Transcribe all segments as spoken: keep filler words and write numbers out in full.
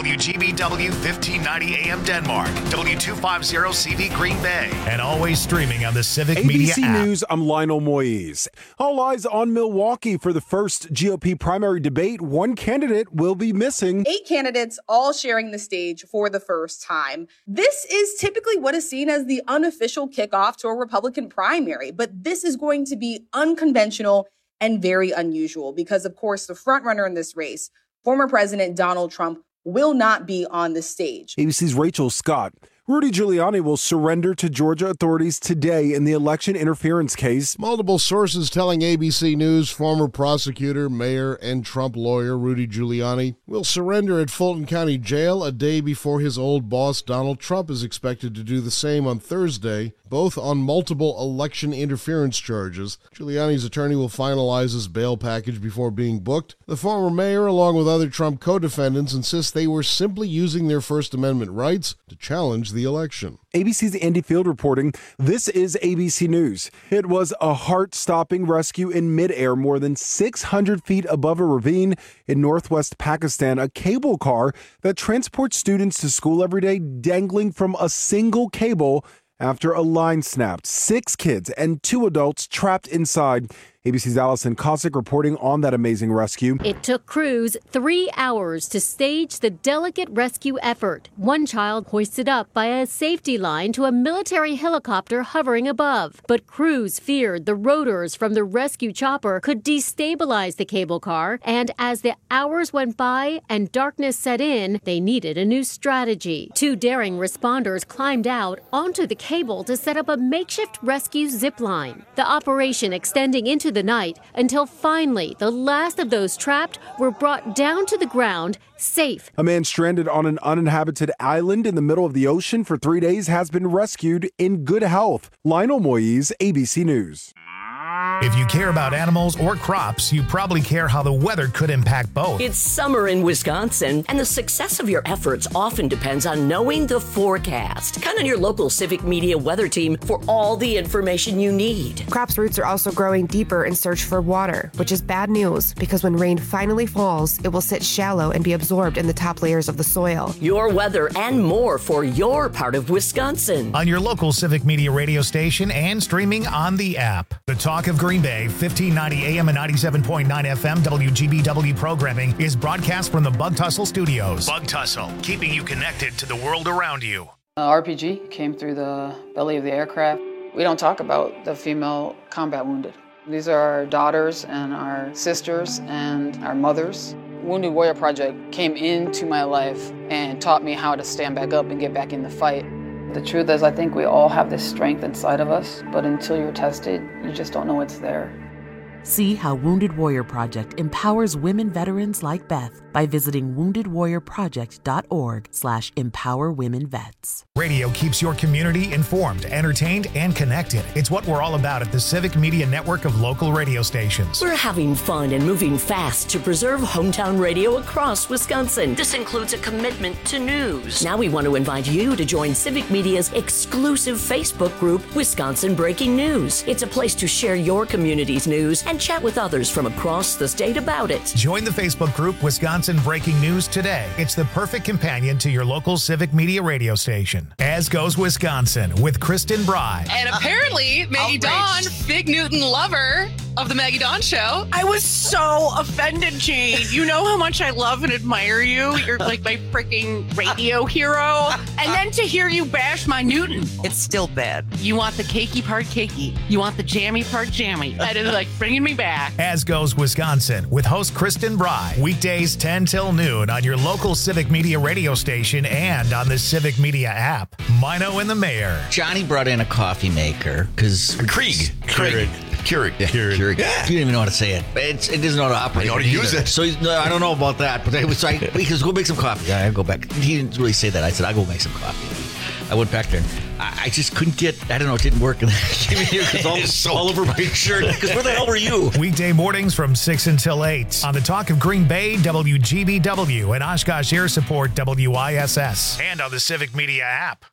W G B W fifteen ninety A M Denmark, W two fifty C V Green Bay, and always streaming on the Civic Media A B C app. News, I'm Lionel Moise. All eyes on Milwaukee for the first G O P primary debate. One candidate will be missing. Eight candidates all sharing the stage for the first time. This is typically what is seen as the unofficial kickoff to a Republican primary, but this is going to be unconventional and very unusual because, of course, the frontrunner in this race, former President Donald Trump, will not be on the stage. A B C's Rachel Scott. Rudy Giuliani will surrender to Georgia authorities today in the election interference case. Multiple sources telling A B C News former prosecutor, mayor, and Trump lawyer Rudy Giuliani will surrender at Fulton County Jail a day before his old boss Donald Trump is expected to do the same on Thursday, both on multiple election interference charges. Giuliani's attorney will finalize his bail package before being booked. The former mayor, along with other Trump co-defendants, insist they were simply using their First Amendment rights to challenge the election. A B C's Andy Field reporting. This is A B C News. It was a heart-stopping rescue in midair more than six hundred feet above a ravine in northwest Pakistan. A cable car that transports students to school every day dangling from a single cable after a line snapped. Six kids and two adults trapped inside. A B C's Allison Cossack reporting on that amazing rescue. It took crews three hours to stage the delicate rescue effort. One child hoisted up by a safety line to a military helicopter hovering above. But crews feared the rotors from the rescue chopper could destabilize the cable car. And as the hours went by and darkness set in, they needed a new strategy. Two daring responders climbed out onto the cable to set up a makeshift rescue zip line. The operation extending into the night until finally the last of those trapped were brought down to the ground safe. A man stranded on an uninhabited island in the middle of the ocean for three days has been rescued in good health. Lionel Moise, A B C News. If you care about animals or crops, you probably care how the weather could impact both. It's summer in Wisconsin, and the success of your efforts often depends on knowing the forecast. Count on your local Civic Media weather team for all the information you need. Crops' roots are also growing deeper in search for water, which is bad news because when rain finally falls, it will sit shallow and be absorbed in the top layers of the soil. Your weather and more for your part of Wisconsin. On your local Civic Media radio station and streaming on the app. The Talk of Green Bay, fifteen ninety A M and ninety-seven point nine F M W G B W programming is broadcast from the Bug Tussle Studios. Bug Tussle, keeping you connected to the world around you. Uh, R P G came through the belly of the aircraft. We don't talk about the female combat wounded. These are our daughters and our sisters and our mothers. Wounded Warrior Project came into my life and taught me how to stand back up and get back in the fight. The truth is, I think we all have this strength inside of us, but until you're tested, you just don't know it's there. See how Wounded Warrior Project empowers women veterans like Beth by visiting wounded warrior project dot org slash empower women vets. Radio keeps your community informed, entertained, and connected. It's what we're all about at the Civic Media network of local radio stations. We're having fun and moving fast to preserve hometown radio across Wisconsin. This includes a commitment to news. Now we want to invite you to join Civic Media's exclusive Facebook group, Wisconsin Breaking News. It's a place to share your community's news and chat with others from across the state about it. Join the Facebook group Wisconsin Breaking News today. It's the perfect companion to your local Civic Media radio station. As Goes Wisconsin with Kristen Bry. And apparently, Maggie Dawn, Big Newton lover of the Maggie Dawn Show. I was so offended, Jane. You know how much I love and admire you. You're like my freaking radio hero. And then to hear you bash my Newton. It's still bad. You want the cakey part cakey. You want the jammy part jammy. That is like bringing me back. As Goes Wisconsin with host Kristen Bry. Weekdays ten till noon on your local Civic Media radio station and on the Civic Media app. Mino and the Mayor. Johnny brought in a coffee maker because Krieg. Krieg. Keurig. Yeah. Keurig. Keurig. Yeah. You don't even know how to say it. It's, it doesn't know how to operate. I know how to use either. it. So he's, no, I don't know about that. But I was like, he goes, go make some coffee. Yeah, I go back. He didn't really say that. I said, I'll go make some coffee. I went back there. I, I just couldn't get, I don't know, it didn't work. And I came in here because all, so all over my shirt. Because where the hell were you? Weekday mornings from six until eight on the Talk of Green Bay, W G B W, and Oshkosh Air Support, W I S S, and on the Civic Media app.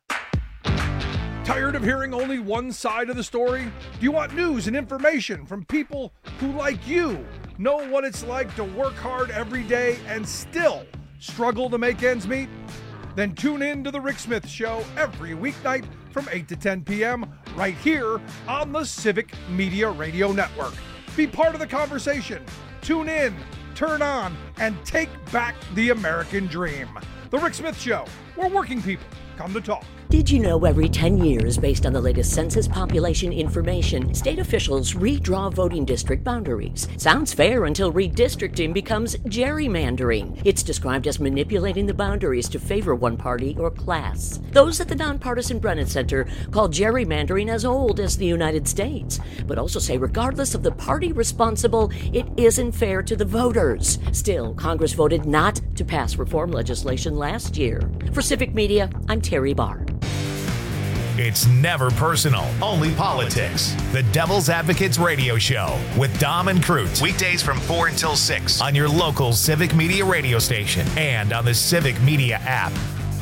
Tired of hearing only one side of the story? Do you want news and information from people who, like you, know what it's like to work hard every day and still Struggle to make ends meet? Then tune in to The Rick Smith Show every weeknight from eight to ten p.m. right here on the Civic Media Radio Network. Be part of the conversation. Tune in, turn on, and take back the American dream. The Rick Smith Show, where working people come to talk. Did you know every ten years, based on the latest census population information, state officials redraw voting district boundaries? Sounds fair until redistricting becomes gerrymandering. It's described as manipulating the boundaries to favor one party or class. Those at the Nonpartisan Brennan Center call gerrymandering as old as the United States, but also say regardless of the party responsible, it isn't fair to the voters. Still, Congress voted not to pass reform legislation last year. For Civic Media, I'm Terry Barr. It's never personal, only politics. The Devil's Advocates Radio Show with Dom and Crute. Weekdays from four until six on your local Civic Media radio station and on the Civic Media app.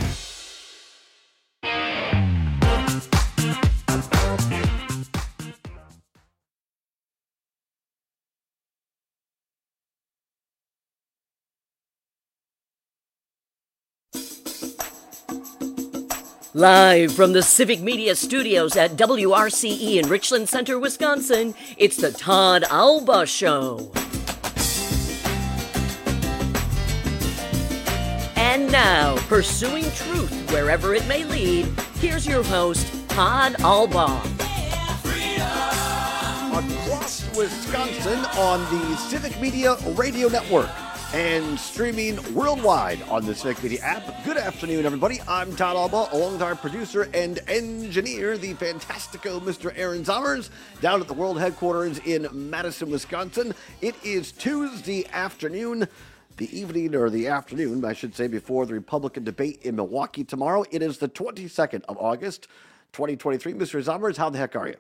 Live from the Civic Media Studios at W R C E in Richland Center, Wisconsin, it's the Todd Alba Show. And now, pursuing truth wherever it may lead, here's your host, Todd Alba. Across Wisconsin on the Civic Media Radio Network and streaming worldwide on the Civic Media app. Good afternoon, everybody. I'm Todd Alba, along with our producer and engineer, the fantastico Mister Aaron Zommers, down at the world headquarters in Madison, Wisconsin. It is Tuesday afternoon, the evening, or the afternoon, I should say, before the Republican debate in Milwaukee tomorrow. It is the twenty-second of August, twenty twenty-three. Mister Zommers, how the heck are you?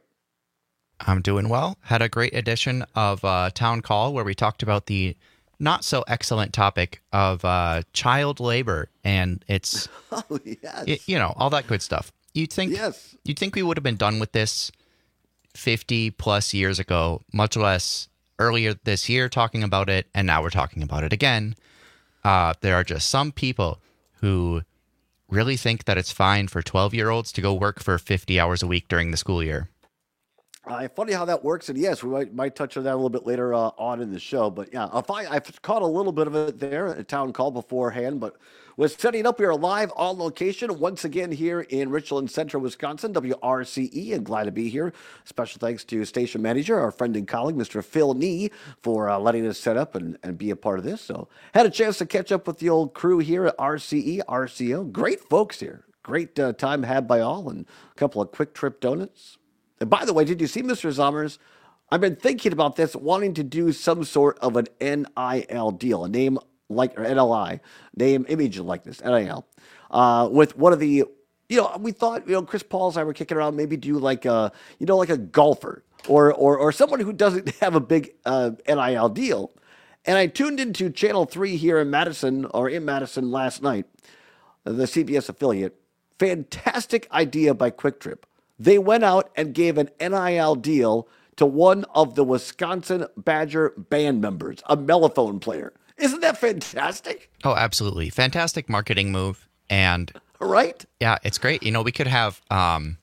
I'm doing well. Had a great edition of uh, Town Call where we talked about the not so excellent topic of uh, child labor, and it's oh, yes. it, you know, all that good stuff. You'd think yes. you'd think we would have been done with this fifty plus years ago, much less earlier this year talking about it, and now we're talking about it again. Uh, there are just some people who really think that it's fine for twelve-year-olds to go work for fifty hours a week during the school year. Uh, funny how that works, and yes, we might, might touch on that a little bit later uh, on in the show. But yeah, if I, I've caught a little bit of it there at a Town Call beforehand, but was setting up. We are live on location once again here in Richland Center, Wisconsin, W R C E, and glad to be here. Special thanks to station manager, our friend and colleague, Mister Phil Nee, for uh, letting us set up and, and be a part of this. So had a chance to catch up with the old crew here at R C E, R C O. Great folks here. Great uh, time had by all, and a couple of quick trip donuts. And by the way, did you see, Mister Zommers? I've been thinking about this, wanting to do some sort of an N I L deal, a name like, or N L I, name, image likeness, N I L, uh, with one of the, you know, we thought, you know, Chris Paul and I were kicking around, maybe do like a, you know, like a golfer or or or someone who doesn't have a big uh, N I L deal. And I tuned into Channel three here in Madison, or in Madison last night, the C B S affiliate. Fantastic idea by Quick Trip. They went out and gave an N I L deal to one of the Wisconsin Badger band members, a mellophone player. Isn't that fantastic? Oh, absolutely. Fantastic marketing move. And right? Yeah, it's great. You know, we could have um,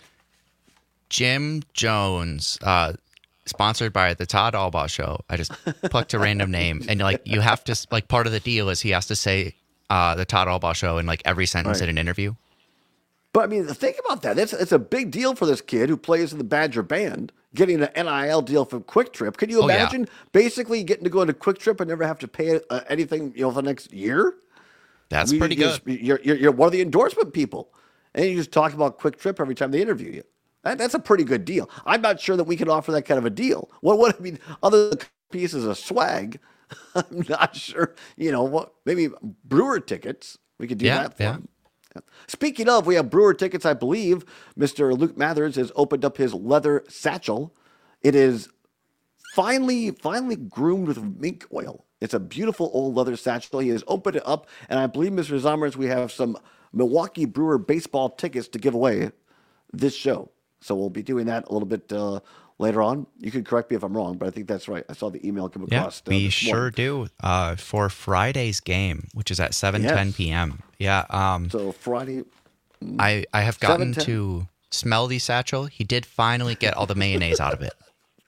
Jim Jones, uh, sponsored by the Todd Alba Show. I just plucked a random name. And like, you have to, like, part of the deal is he has to say uh, the Todd Alba Show in like every sentence right. in an interview. But I mean, think about that. It's, it's a big deal for this kid who plays in the Badger band, getting an N I L deal from Quick Trip. Can you imagine oh, yeah. basically getting to go to Quick Trip and never have to pay uh, anything, you know, for the next year? That's I mean, pretty you're, good. You're, you're you're one of the endorsement people, and you just talk about Quick Trip every time they interview you. That, that's a pretty good deal. I'm not sure that we can offer that kind of a deal. What what I mean, other than pieces of swag, I'm not sure. You know what? Maybe Brewer tickets. We could do yeah, that for yeah. them. Speaking of, we have Brewer tickets, I believe. Mister Luke Mathers has opened up his leather satchel. It is finely, finely groomed with mink oil. It's a beautiful old leather satchel. He has opened it up, and I believe, Mister Zommers, we have some Milwaukee Brewer baseball tickets to give away this show. So we'll be doing that a little bit uh, later on. You can correct me if I'm wrong, but I think that's right. I saw the email come Yeah, across. uh, we this sure morning. do. Uh, for Friday's game, which is at seven ten Yes. p.m. Yeah. Um, So Friday, I, I have gotten seven ten to smell the satchel. He did finally get all the mayonnaise out of it.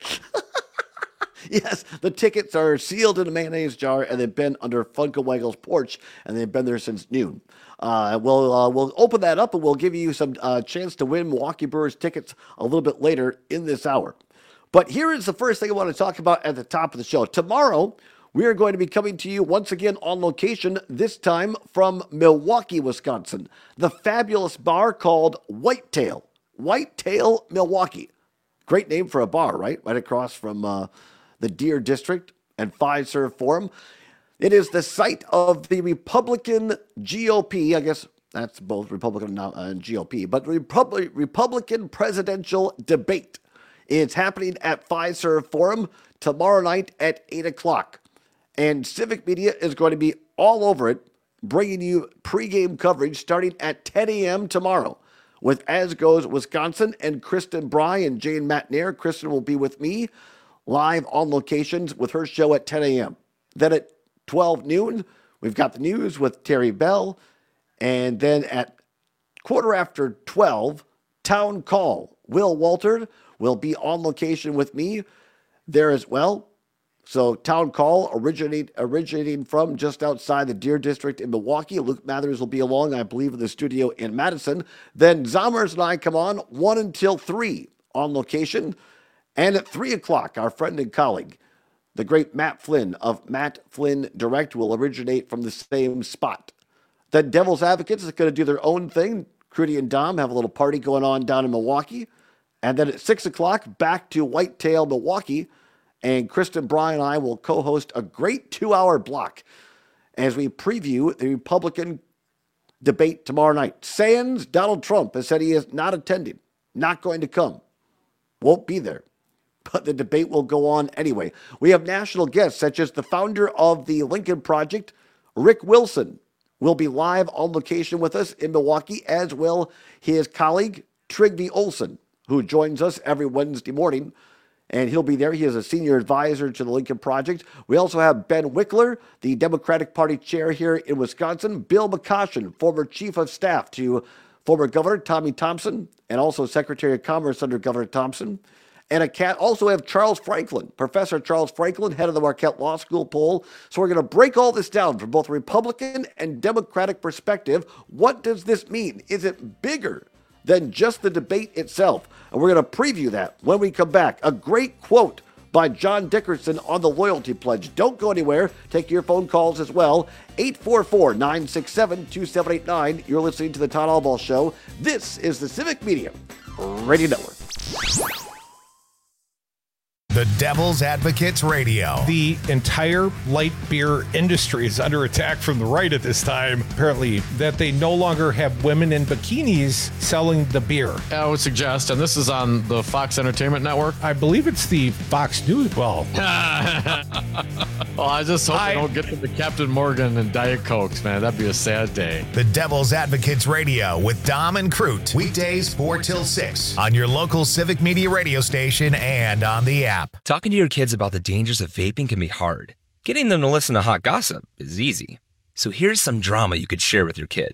Yes, the tickets are sealed in a mayonnaise jar, and they've been under Funko Waggle's porch, and they've been there since noon. Uh, we'll uh, we'll open that up, and we'll give you some uh, chance to win Milwaukee Brewers tickets a little bit later in this hour. But here is the first thing I want to talk about at the top of the show. Tomorrow, we are going to be coming to you once again on location, this time from Milwaukee, Wisconsin. The fabulous bar called Whitetail. Whitetail, Milwaukee. Great name for a bar, right? Right across from uh, the Deer District and Fiserv Forum. It is the site of the Republican G O P, I guess that's both Republican and G O P, but Repub- Republican presidential debate. It's happening at Fiserv Forum tomorrow night at eight o'clock. And Civic Media is going to be all over it, bringing you pregame coverage starting at ten a.m. tomorrow with As Goes Wisconsin and Kristen Bry and Jane Matnair. Kristen will be with me live on locations with her show at ten a.m. Then at twelve noon, we've got the news with Terry Bell. And then at quarter after twelve, Town Call. Will Walter will be on location with me there as well. So Town Call originate, originating from just outside the Deer District in Milwaukee. Luke Mathers will be along, I believe, in the studio in Madison. Then Zommers and I come on one until three on location. And at three o'clock, our friend and colleague, the great Matt Flynn of Matt Flynn Direct, will originate from the same spot. Then Devil's Advocates is going to do their own thing. Crudy and Dom have a little party going on down in Milwaukee. And then at six o'clock, back to Whitetail, Milwaukee. And Kristen Bry and I will co-host a great two-hour block as we preview the Republican debate tomorrow night. Sans Donald Trump has said he is not attending, not going to come, won't be there. But the debate will go on anyway. We have national guests such as the founder of the Lincoln Project, Rick Wilson, will be live on location with us in Milwaukee, as will his colleague, Trygve Olsen, who joins us every Wednesday morning. And he'll be there. He is a senior advisor to the Lincoln Project. We also have Ben Wickler, the Democratic Party chair here in Wisconsin. Bill McCoshen, former chief of staff to former Governor Tommy Thompson, and also Secretary of Commerce under Governor Thompson. And a cat. Also have Charles Franklin, Professor Charles Franklin, head of the Marquette Law School poll. So we're going to break all this down from both a Republican and Democratic perspective. What does this mean? Is it bigger than just the debate itself? And we're going to preview that when we come back. A great quote by John Dickerson on the loyalty pledge. Don't go anywhere. Take your phone calls as well. eight four four, nine six seven, two seven eight nine. You're listening to the Todd Albaugh Show. This is the Civic Media Radio Network. The Devil's Advocates Radio. The entire light beer industry is under attack from the right at this time, apparently, that they no longer have women in bikinis selling the beer. I would suggest, and this is on the Fox Entertainment Network. I believe it's the Fox News. Well, well I just hope I, they don't get to the Captain Morgan and Diet Cokes, man. That'd be a sad day. The Devil's Advocates Radio with Dom and Crute. Weekdays four till six on your local Civic Media radio station and on the app. Talking to your kids about the dangers of vaping can be hard. Getting them to listen to hot gossip is easy. So here's some drama you could share with your kid.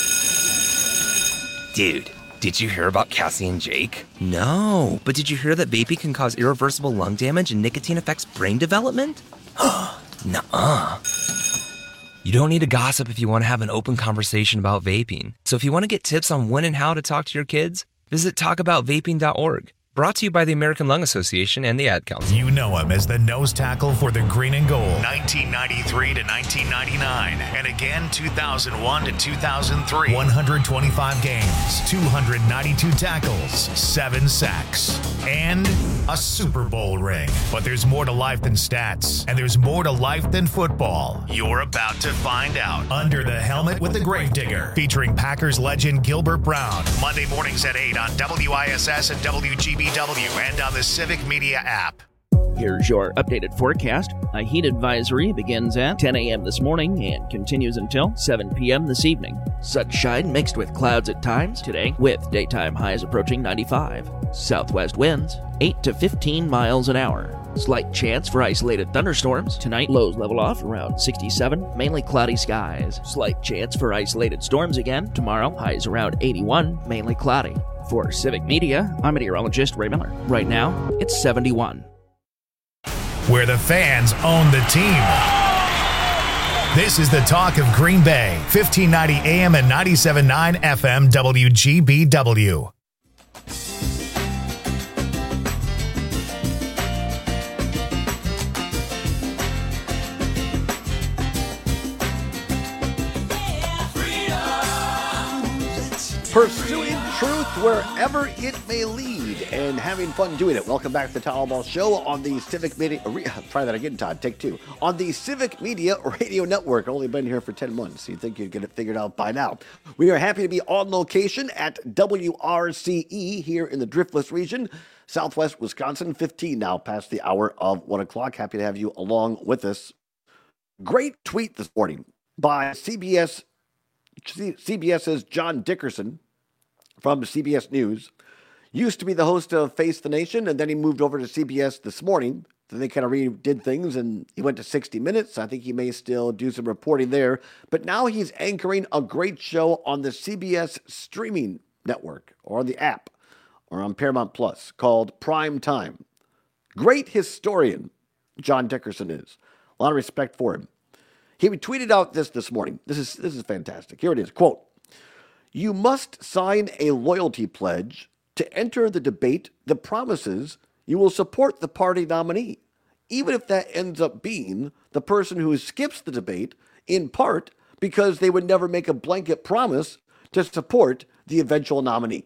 Dude, did you hear about Cassie and Jake? No, but did you hear that vaping can cause irreversible lung damage and nicotine affects brain development? Nuh-uh. You don't need to gossip if you want to have an open conversation about vaping. So if you want to get tips on when and how to talk to your kids, visit talk about vaping dot org. Brought to you by the American Lung Association and the Ad Council. You know him as the nose tackle for the Green and Gold, nineteen ninety-three to nineteen ninety-nine, and again two thousand one to two thousand three. one hundred twenty-five games, two hundred ninety-two tackles, seven sacks, and a Super Bowl ring. But there's more to life than stats, and there's more to life than football. You're about to find out. Under the Helmet with the Gravedigger, featuring Packers legend Gilbert Brown. Monday mornings at eight on W I S S and W G B W and on the Civic Media app. Here's your updated forecast. A heat advisory begins at ten a.m. this morning and continues until seven p.m. this evening. Sunshine mixed with clouds at times today, with daytime highs approaching ninety-five. Southwest winds eight to fifteen miles an hour. Slight chance for isolated thunderstorms. Tonight, lows level off around sixty-seven, mainly cloudy skies. Slight chance for isolated storms again. Tomorrow, highs around eighty-one, mainly cloudy. For Civic Media, I'm meteorologist Ray Miller. Right now, it's seventy-one. Where the fans own the team. This is the talk of Green Bay, fifteen ninety A M and ninety-seven point nine F M W G B W. Pursuing truth wherever it may lead and having fun doing it. Welcome back to the Town Ball Show on the Civic Media. Try that again, Todd. Take two. On the Civic Media Radio Network. Only been here for ten months. You'd think you'd get it figured out by now. We are happy to be on location at W R C E here in the Driftless region, Southwest Wisconsin. fifteen now past the hour of one o'clock. Happy to have you along with us. Great tweet this morning by C B S. CBS's John Dickerson from C B S News. Used to be the host of Face the Nation, and then he moved over to C B S This Morning. Then they kind of redid things, and he went to sixty minutes. I think he may still do some reporting there. But now he's anchoring a great show on the C B S streaming network, or on the app, or on Paramount Plus, called Prime Time. Great historian, John Dickerson is. A lot of respect for him. He tweeted out this this morning. This is this is fantastic. Here it is. Quote, "You must sign a loyalty pledge to enter the debate that promises you will support the party nominee, even if that ends up being the person who skips the debate, in part because they would never make a blanket promise to support the eventual nominee."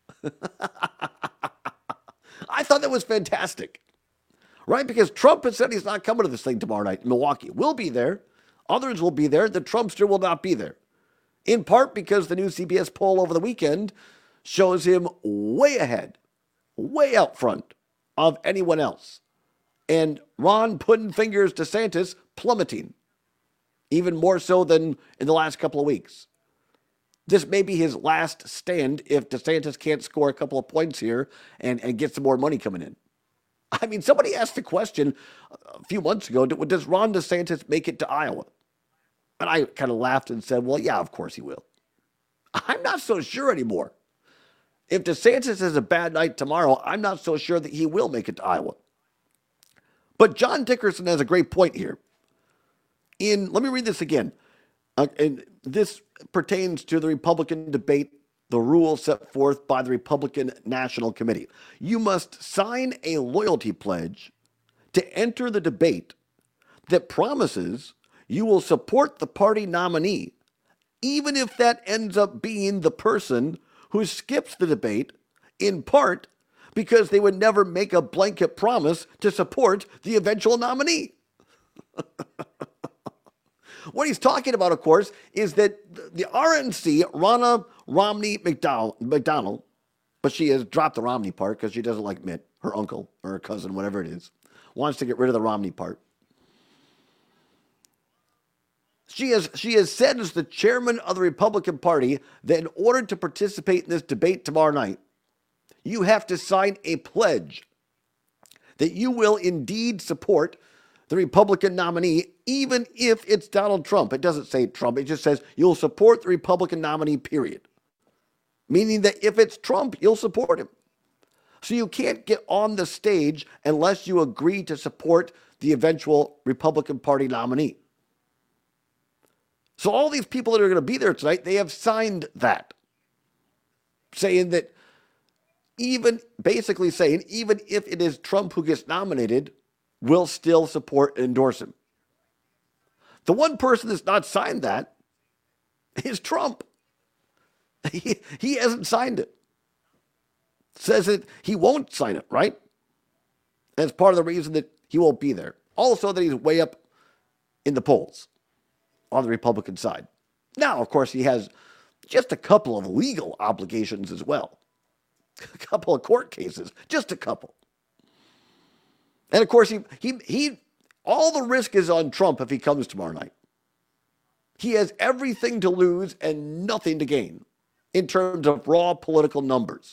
I thought that was fantastic. Right? Because Trump has said he's not coming to this thing tomorrow night in Milwaukee. We'll be there. Others will be there. The Trumpster will not be there. In part because the new C B S poll over the weekend shows him way ahead, way out front of anyone else. And Ron Puddin' Fingers DeSantis plummeting, even more so than in the last couple of weeks. This may be his last stand if DeSantis can't score a couple of points here and, and get some more money coming in. I mean, somebody asked the question a few months ago, does Ron DeSantis make it to Iowa? And I kind of laughed and said, well, yeah, of course he will. I'm not so sure anymore. If DeSantis has a bad night tomorrow, I'm not so sure that he will make it to Iowa. But John Dickerson has a great point here. In, let me read this again. Uh, and this pertains to the Republican debate, the rules set forth by the Republican National Committee. You must sign a loyalty pledge to enter the debate that promises you will support the party nominee, even if that ends up being the person who skips the debate, in part because they would never make a blanket promise to support the eventual nominee. What he's talking about, of course, is that the R N C, Ronna Romney McDowell, McDonald, but she has dropped the Romney part because she doesn't like Mitt, her uncle or her cousin, whatever it is, wants to get rid of the Romney part. She has, she has said as the chairman of the Republican Party that in order to participate in this debate tomorrow night, you have to sign a pledge that you will indeed support the Republican nominee, even if it's Donald Trump. It doesn't say Trump. It just says you'll support the Republican nominee, period. Meaning that if it's Trump, you'll support him. So you can't get on the stage unless you agree to support the eventual Republican Party nominee. So all these people that are going to be there tonight, they have signed that, saying that even, basically saying, even if it is Trump who gets nominated, we'll still support and endorse him. The one person that's not signed that is Trump. He, he hasn't signed it. Says that he won't sign it, right? That's part of the reason that he won't be there. Also that he's way up in the polls on the Republican side. Now, of course, he has just a couple of legal obligations as well. A couple of court cases, just a couple. And of course, he he he all the risk is on Trump if he comes tomorrow night. He has everything to lose and nothing to gain in terms of raw political numbers.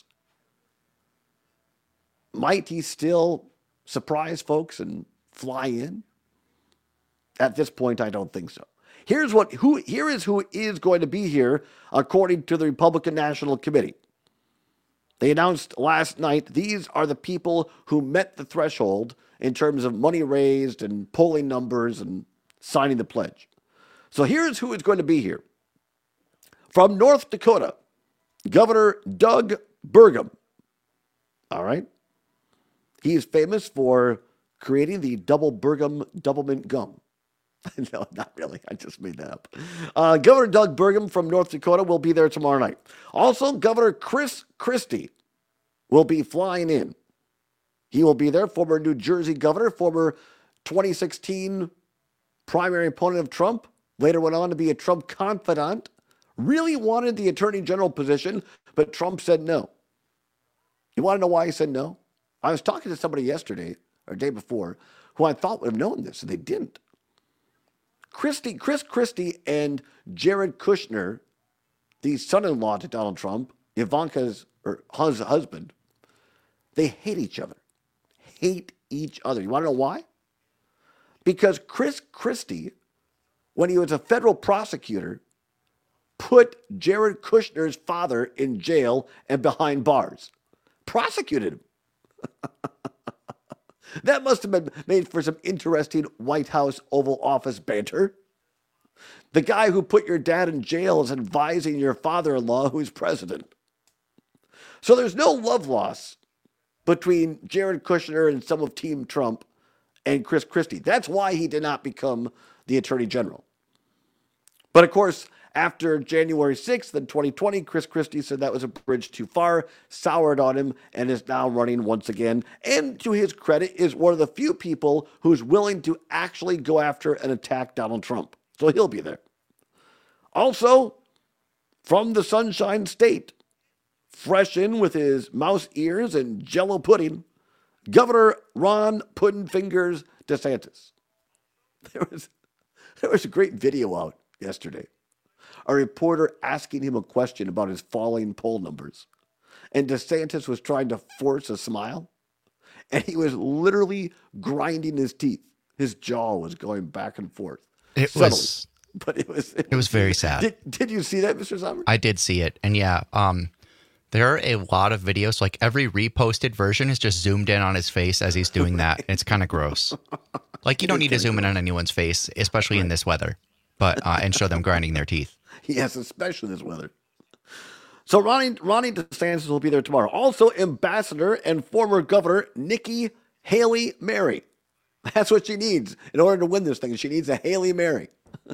Might he still surprise folks and fly in? At this point, I don't think so. Here's what who here is who is going to be here according to the Republican National Committee. They announced last night these are the people who met the threshold in terms of money raised and polling numbers and signing the pledge. So here's who is going to be here. From North Dakota, Governor Doug Burgum. All right. He is famous for creating the double Burgum Doublemint gum. No, not really. I just made that up. Uh, Governor Doug Burgum from North Dakota will be there tomorrow night. Also, Governor Chris Christie will be flying in. He will be there, former New Jersey governor, former twenty sixteen primary opponent of Trump, later went on to be a Trump confidant, really wanted the attorney general position, but Trump said no. You want to know why he said no? I was talking to somebody yesterday, or day before, who I thought would have known this, and they didn't. Christie, Chris Christie and Jared Kushner, the son-in-law to Donald Trump, Ivanka's or his husband, they hate each other. Hate each other. You want to know why? Because Chris Christie, when he was a federal prosecutor, put Jared Kushner's father in jail and behind bars. Prosecuted him. That must have been made for some interesting White House Oval Office banter. The guy who put your dad in jail is advising your father-in-law who's president. So there's no love loss between Jared Kushner and some of Team Trump and Chris Christie. That's why he did not become the Attorney General. But of course, after January sixth in twenty twenty, Chris Christie said that was a bridge too far, soured on him, and is now running once again. And to his credit, is one of the few people who's willing to actually go after and attack Donald Trump. So he'll be there. Also, from the Sunshine State, fresh in with his mouse ears and Jell-O pudding, Governor Ron Puddin' DeSantis. There was, there was a great video out yesterday. A reporter asking him a question about his falling poll numbers. And DeSantis was trying to force a smile. And he was literally grinding his teeth. His jaw was going back and forth. It subtly. was But it was it was very sad. Did, did you see that, Mister Sommer? I did see it. And yeah, um, there are a lot of videos. Like every reposted version is just zoomed in on his face as he's doing that. And it's kind of gross. Like you don't need to zoom in on anyone's face, especially in this weather, but uh, and show them grinding their teeth. Yes, especially this weather. So Ronnie, Ronnie DeSantis will be there tomorrow. Also, Ambassador and former Governor Nikki Haley Mary. That's what she needs in order to win this thing. She needs a Haley Mary.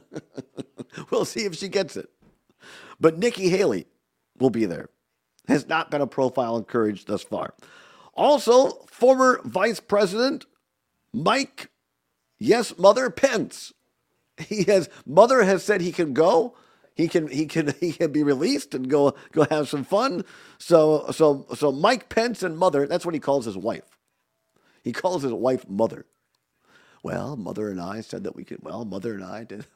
We'll see if she gets it. But Nikki Haley will be there. Has not been a profile encouraged thus far. Also, former Vice President Mike, yes, Mother Pence. He has mother has said he can go. He can he can he can be released and go go have some fun. So so so Mike Pence and mother, that's what he calls his wife. He calls his wife mother. Well, mother and I said that we could. Well, mother and I did.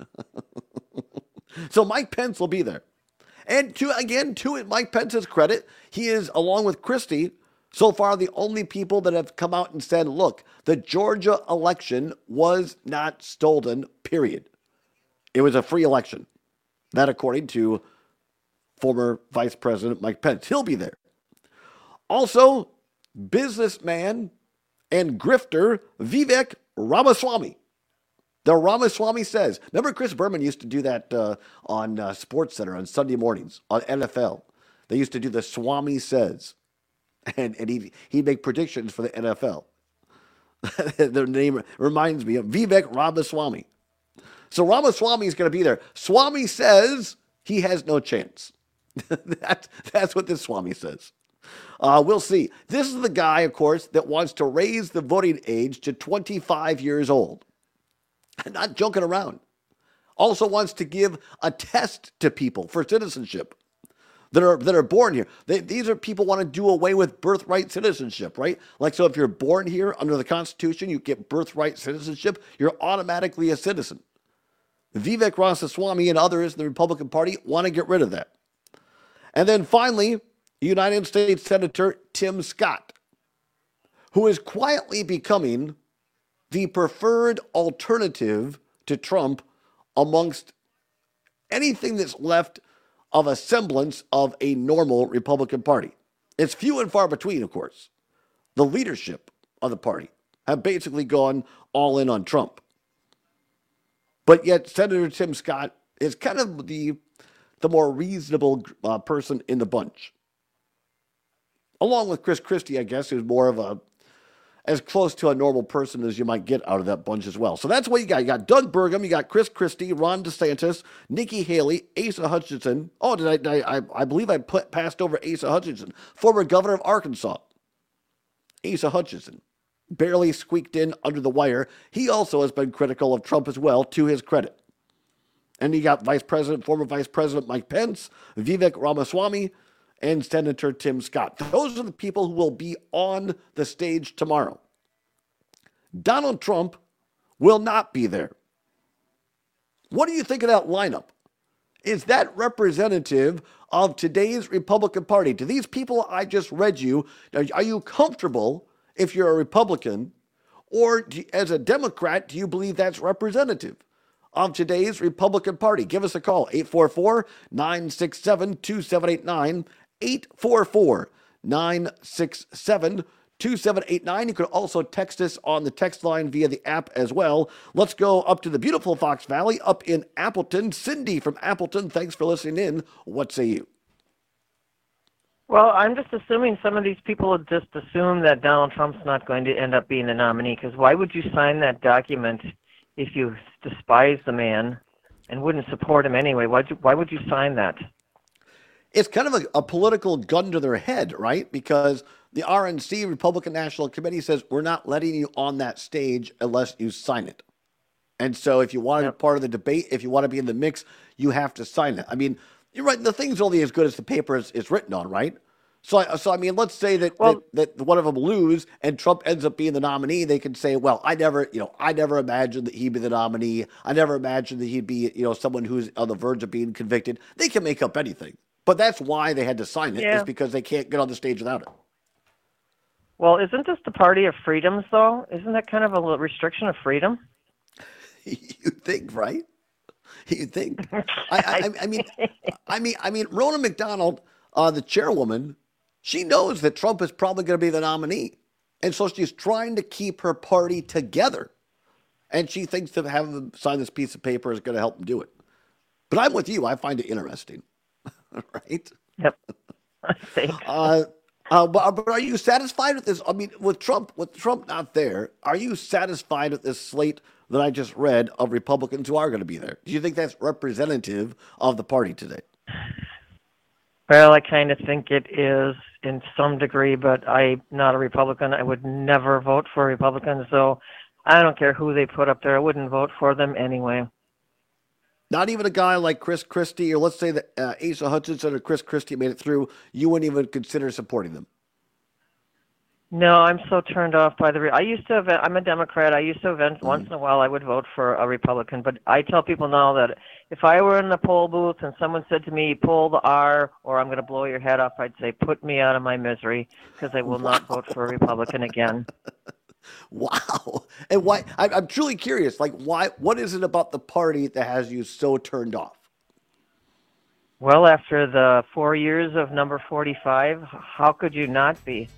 So Mike Pence will be there. And to again, to Mike Pence's credit, he is, along with Christie, so far the only people that have come out and said, look, the Georgia election was not stolen, period. It was a free election. That according to former Vice President Mike Pence. He'll be there. Also, businessman and grifter Vivek Ramaswamy. The Ramaswamy says. Remember Chris Berman used to do that uh, on uh, SportsCenter on Sunday mornings on N F L. They used to do the Swami Says. And, and he'd, he'd make predictions for the N F L. Their name reminds me of Vivek Ramaswamy. So Ramaswamy is going to be there. Swami says he has no chance. that, that's what this Swami says. Uh, we'll see. This is the guy, of course, that wants to raise the voting age to twenty-five years old. Not joking around. Also wants to give a test to people for citizenship. that are that are born here. They, these are people who want to do away with birthright citizenship, right? Like, so if you're born here under the Constitution, you get birthright citizenship, you're automatically a citizen. Vivek Ramaswamy and others in the Republican Party want to get rid of that. And then finally, United States Senator Tim Scott, who is quietly becoming the preferred alternative to Trump amongst anything that's left of a semblance of a normal Republican Party. It's few and far between, of course. The leadership of the party have basically gone all in on Trump. But yet Senator Tim Scott is kind of the, the more reasonable uh, person in the bunch. Along with Chris Christie, I guess, who's more of a as close to a normal person as you might get out of that bunch as well. So that's what you got. You got Doug Burgum, you got Chris Christie, Ron DeSantis, Nikki Haley, Asa Hutchinson. Oh, did I, did I, I believe I put passed over Asa Hutchinson, former governor of Arkansas. Asa Hutchinson barely squeaked in under the wire. He also has been critical of Trump as well, to his credit. And you got Vice President, former Vice President Mike Pence, Vivek Ramaswamy, and Senator Tim Scott. Those are the people who will be on the stage tomorrow. Donald Trump will not be there. What do you think of that lineup? Is that representative of today's Republican Party? Do these people I just read you, are you comfortable if you're a Republican? Or do, as a Democrat, do you believe that's representative of today's Republican Party? Give us a call, eight four four, nine six seven, two seven eight nine, eight four four, nine six seven, two seven eight nine. You can also text us on the text line via the app as well. Let's go up to the beautiful Fox Valley, up in Appleton. Cindy from Appleton, thanks for listening in. What say you? Well, I'm just assuming some of these people would just assume that Donald Trump's not going to end up being the nominee, because why would you sign that document if you despise the man and wouldn't support him anyway? Why'd you, why would you sign that? It's kind of a, a political gun to their head, right? Because the R N C, Republican National Committee, says we're not letting you on that stage unless you sign it. And so if you want to be part of the debate, if you want to be in the mix, you have to sign it. I mean, you're right. The thing's only as good as the paper is, is written on, right? So, so I mean, let's say that, well, that, that one of them lose and Trump ends up being the nominee. They can say, well, I never, you know, I never imagined that he'd be the nominee. I never imagined that he'd be, you know, someone who's on the verge of being convicted. They can make up anything. But that's why they had to sign it, yeah. is because they can't get on the stage without it. Well, isn't this the party of freedoms, though? Isn't that kind of a restriction of freedom? You think, right? You think? I, I, I mean, I mean, I mean, Rona McDonald, uh, the chairwoman, she knows that Trump is probably going to be the nominee, and so she's trying to keep her party together, and she thinks that having them sign this piece of paper is going to help them do it. But I'm with you. I find it interesting. Right? Yep. uh, uh, but, but are you satisfied with this? I mean, with Trump, with Trump not there, are you satisfied with this slate that I just read of Republicans who are going to be there? Do you think that's representative of the party today? Well, I kind of think it is in some degree, but I'm not a Republican. I would never vote for a Republican, so I don't care who they put up there. I wouldn't vote for them anyway. Not even a guy like Chris Christie, or let's say that uh, Asa Hutchinson or Chris Christie made it through, you wouldn't even consider supporting them? No, I'm so turned off by the... Re- I used to event, I'm a Democrat. I used to event mm-hmm. once in a while I would vote for a Republican, but I tell people now that if I were in the poll booth and someone said to me, pull the R or I'm going to blow your head off, I'd say, put me out of my misery, because I will wow. not vote for a Republican again. Wow. And why? I, I'm truly curious. Like, why? What is it about the party that has you so turned off? Well, after the four years of number forty-five, how could you not be?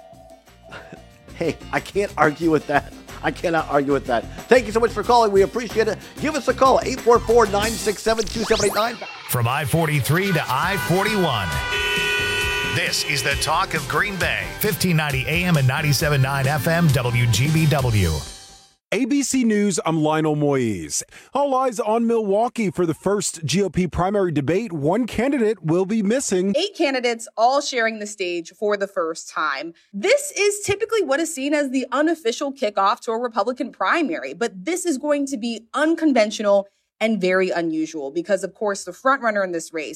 Hey, I can't argue with that. I cannot argue with that. Thank you so much for calling. We appreciate it. Give us a call, eight four four, nine six seven, two seven eight nine. From I forty-three to I forty-one. This is the talk of Green Bay, fifteen ninety A M and ninety-seven point nine F M, W G B W. A B C News, I'm Lionel Moise. All eyes on Milwaukee for the first G O P primary debate. One candidate will be missing. Eight candidates all sharing the stage for the first time. This is typically what is seen as the unofficial kickoff to a Republican primary, but this is going to be unconventional and very unusual because, of course, the frontrunner in this race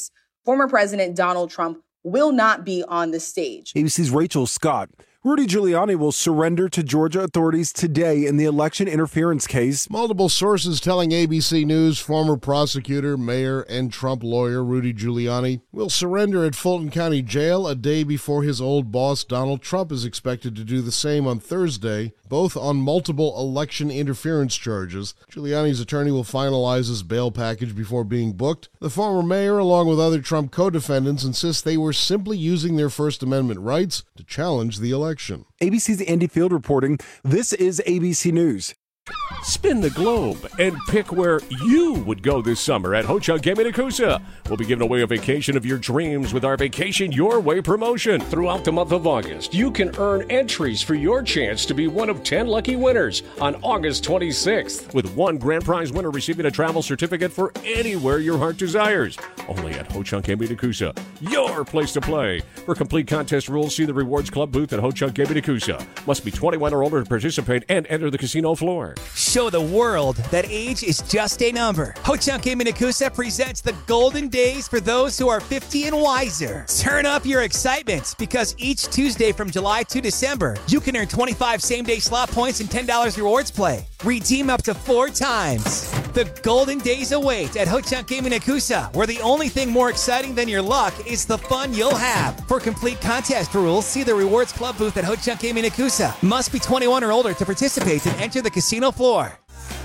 former President Donald Trump will not be on the stage. A B C's Rachel Scott. Rudy Giuliani will surrender to Georgia authorities today in the election interference case. Multiple sources telling A B C News former prosecutor, mayor, and Trump lawyer Rudy Giuliani will surrender at Fulton County Jail a day before his old boss Donald Trump is expected to do the same on Thursday, both on multiple election interference charges. Giuliani's attorney will finalize his bail package before being booked. The former mayor, along with other Trump co-defendants, insist they were simply using their First Amendment rights to challenge the election. A B C's Andy Field reporting. This is A B C News. Spin the globe and pick where you would go this summer at Ho-Chunk Gaming Nakusa. We'll be giving away a vacation of your dreams with our Vacation Your Way promotion. Throughout the month of August, you can earn entries for your chance to be one of ten lucky winners on August twenty-sixth, with one grand prize winner receiving a travel certificate for anywhere your heart desires. Only at Ho-Chunk Gaming Nakusa, your place to play. For complete contest rules, see the Rewards Club booth at Ho-Chunk Gaming Nakusa. Must be twenty-one or older to participate and enter the casino floor. Show the world that age is just a number. Ho-Chunk Gaming Nakusa presents the golden days for those who are fifty and wiser. Turn up your excitement because each Tuesday from July to December, you can earn twenty-five same-day slot points and ten dollars rewards play. Redeem up to four times. The golden days await at Ho-Chunk Gaming Nakusa, where the only thing more exciting than your luck is the fun you'll have. For complete contest rules, see the Rewards Club booth at Ho-Chunk Gaming Nakusa. Must be twenty-one or older to participate and enter the casino floor.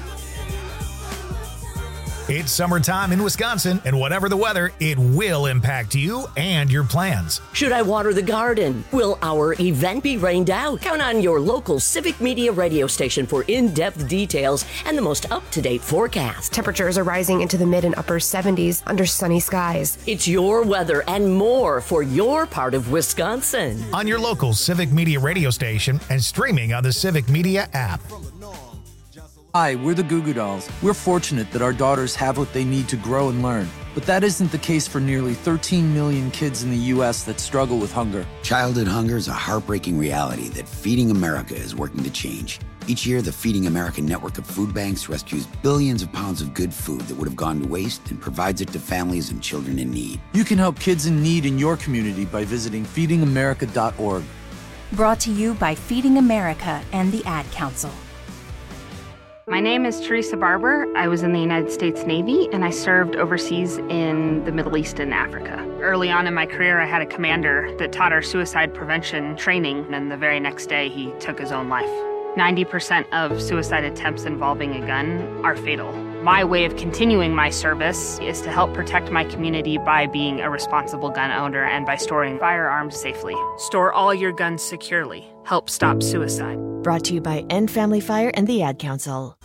It's summertime in Wisconsin, and whatever the weather, it will impact you and your plans. Should I water the garden? Will our event be rained out? Count on your local Civic Media radio station for in-depth details and the most up-to-date forecast. Temperatures are rising into the mid and upper seventies under sunny skies. It's your weather and more for your part of Wisconsin. On your local Civic Media radio station and streaming on the Civic Media app. Hi, we're the Goo Goo Dolls. We're fortunate that our daughters have what they need to grow and learn. But that isn't the case for nearly thirteen million kids in the U S that struggle with hunger. Childhood hunger is a heartbreaking reality that Feeding America is working to change. Each year, the Feeding America network of food banks rescues billions of pounds of good food that would have gone to waste and provides it to families and children in need. You can help kids in need in your community by visiting feeding america dot org. Brought to you by Feeding America and the Ad Council. My name is Teresa Barber. I was in the United States Navy and I served overseas in the Middle East and Africa. Early on in my career, I had a commander that taught our suicide prevention training, and the very next day he took his own life. ninety percent of suicide attempts involving a gun are fatal. My way of continuing my service is to help protect my community by being a responsible gun owner and by storing firearms safely. Store all your guns securely. Help stop suicide. Brought to you by End Family Fire and the Ad Council.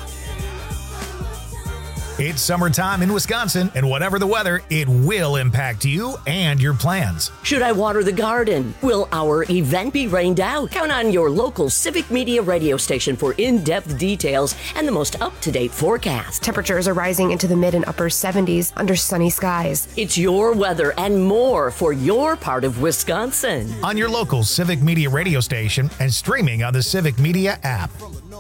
It's summertime in Wisconsin, and whatever the weather, it will impact you and your plans. Should I water the garden? Will our event be rained out? Count on your local Civic Media radio station for in-depth details and the most up-to-date forecast. Temperatures are rising into the mid and upper seventies under sunny skies. It's your weather and more for your part of Wisconsin. On your local Civic Media radio station and streaming on the Civic Media app.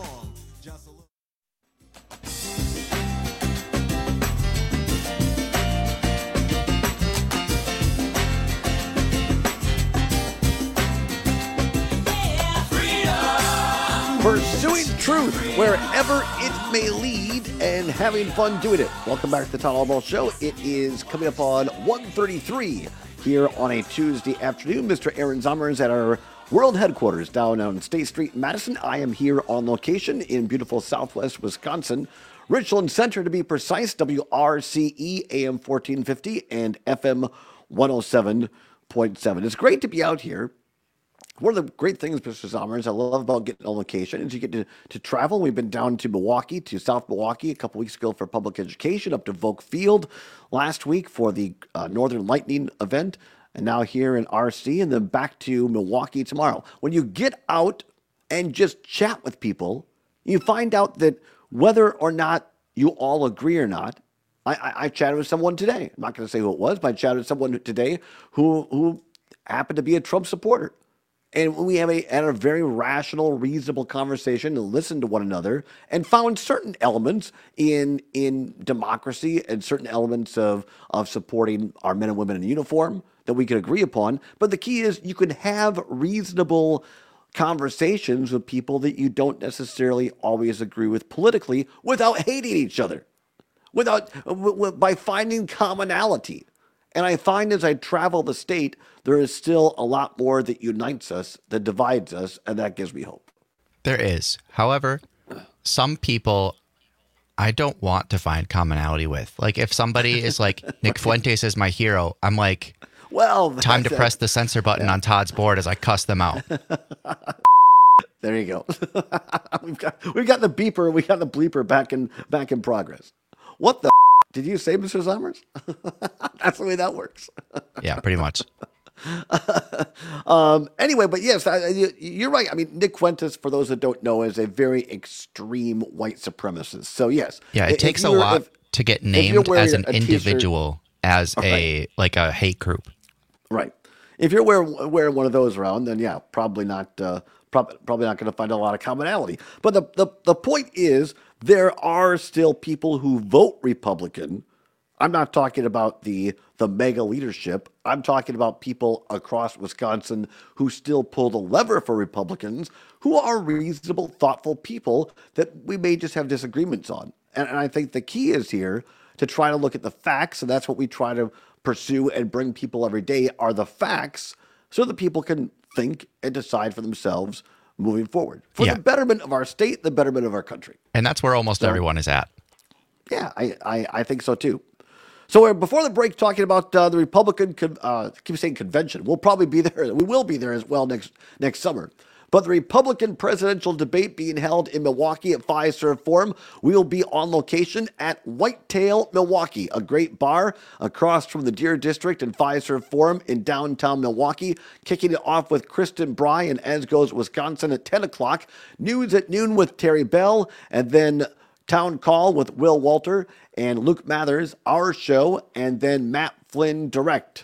Pursuing truth wherever it may lead and having fun doing it. Welcome back to the Todd Albaugh Show. It is coming up on one thirty-three here on a Tuesday afternoon. Mister Aaron Zommer is at our world headquarters down on State Street, Madison. I am here on location in beautiful southwest Wisconsin. Richland Center, to be precise, W R C E, A M fourteen fifty and F M one oh seven point seven. It's great to be out here. One of the great things, Mister Zommers, I love about getting on location is you get to, to travel. We've been down to Milwaukee, to South Milwaukee a couple weeks ago for public education, up to Volk Field last week for the uh, Northern Lightning event, and now here in R C, and then back to Milwaukee tomorrow. When you get out and just chat with people, you find out that whether or not you all agree or not, I, I, I chatted with someone today. I'm not going to say who it was, but I chatted with someone today who, who happened to be a Trump supporter. And we have a, had a very rational, reasonable conversation and listened to one another and found certain elements in in democracy and certain elements of, of supporting our men and women in uniform that we could agree upon. But the key is you can have reasonable conversations with people that you don't necessarily always agree with politically without hating each other, without w- w- by finding commonality. And I find as I travel the state, there is still a lot more that unites us, that divides us, and that gives me hope. There is. However, some people I don't want to find commonality with. Like if somebody is like, Nick Fuentes is my hero, I'm like, well, time to press the censor button yeah. on Todd's board as I cuss them out. There you go. we've got we've got the beeper, we got the bleeper back in back in progress. What the did you say, Mister Summers? That's the way that works. Yeah, pretty much. um, anyway, but yes, I, you're right. I mean, Nick Fuentes, for those that don't know, is a very extreme white supremacist. So yes, yeah, it takes a lot if, to get named as an individual as a right. like a hate group. Right. If you're wearing, wearing one of those around, then yeah, probably not. Uh, prob- probably not going to find a lot of commonality. But the, the the point is, there are still people who vote Republican. I'm not talking about the the mega leadership. I'm talking about people across Wisconsin who still pull the lever for Republicans, who are reasonable, thoughtful people that we may just have disagreements on. And, and I think the key is here to try to look at the facts, and that's what we try to pursue and bring people every day are the facts so that people can think and decide for themselves moving forward for yeah. the betterment of our state, the betterment of our country. And that's where almost so, everyone is at. Yeah, I, I, I think so too. So we're before the break talking about uh, the Republican, con- uh, I keep saying convention. We'll probably be there. We will be there as well next next summer. But the Republican presidential debate being held in Milwaukee at Fiserv Forum, we will be on location at Whitetail Milwaukee, a great bar across from the Deer District and Fiserv Forum in downtown Milwaukee. Kicking it off with Kristen Bry in As Goes Wisconsin at ten o'clock. News at noon with Terry Bell, and then Town Call with Will Walter and Luke Mathers, our show, and then Matt Flynn Direct,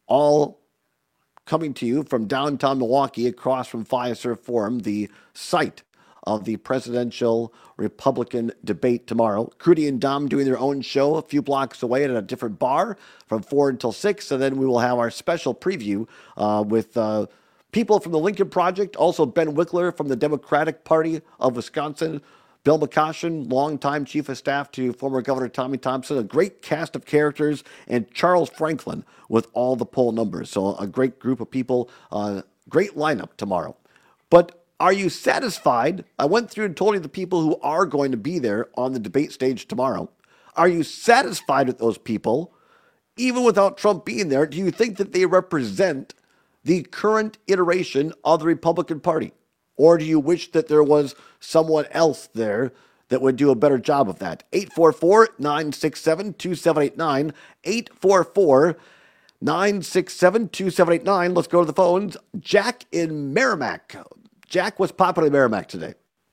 all coming to you from downtown Milwaukee across from Fiserv Forum, the site of the presidential Republican debate tomorrow. Crudy and Dom doing their own show a few blocks away at a different bar from four until six, and then we will have our special preview uh, with uh, people from the Lincoln Project, also Ben Wickler from the Democratic Party of Wisconsin, Bill McCoshen, longtime chief of staff to former Governor Tommy Thompson, a great cast of characters, and Charles Franklin with all the poll numbers. So a great group of people, uh, great lineup tomorrow. But are you satisfied? I went through and told you the people who are going to be there on the debate stage tomorrow. Are you satisfied with those people, even without Trump being there? Do you think that they represent the current iteration of the Republican Party? Or do you wish that there was someone else there that would do a better job of that? eight four four, nine six seven, two seven eight nine. eight four four, nine six seven, two seven eight nine. Let's go to the phones. Jack in Merrimack. Jack, what's popular in Merrimack today?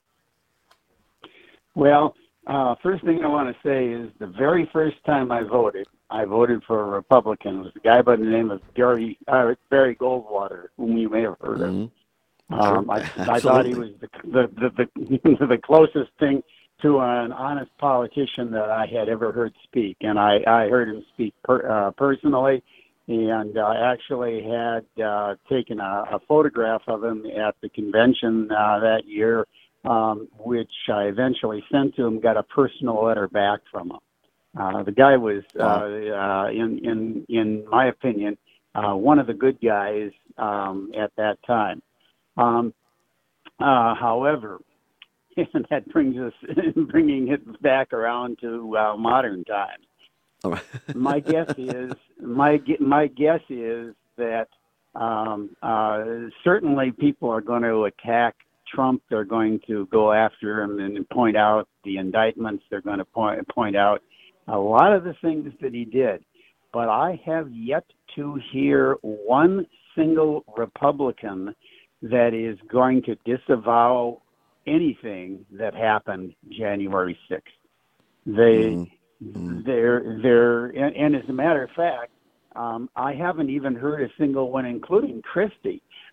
Well, uh, first thing I want to say is the very first time I voted, I voted for a Republican. It was a guy by the name of Gary, uh, Barry Goldwater, whom you may have heard of. Mm-hmm. Um, I, I thought he was the the, the the the closest thing to an honest politician that I had ever heard speak, and I, I heard him speak per, uh, personally, and uh, actually had uh, taken a, a photograph of him at the convention uh, that year, um, which I eventually sent to him. Got a personal letter back from him. Uh, the guy was, uh, uh, in in in my opinion, uh, one of the good guys um, at that time. Um, uh, however, and that brings us, bringing it back around to uh, modern times. All right. my guess is, my my guess is that um, uh, certainly people are going to attack Trump. They're going to go after him and point out the indictments. They're going to point point out a lot of the things that he did. But I have yet to hear one single Republican that is going to disavow anything that happened January sixth. They, mm-hmm. they're, they're, and, and as a matter of fact, um, I haven't even heard a single one, including Christie,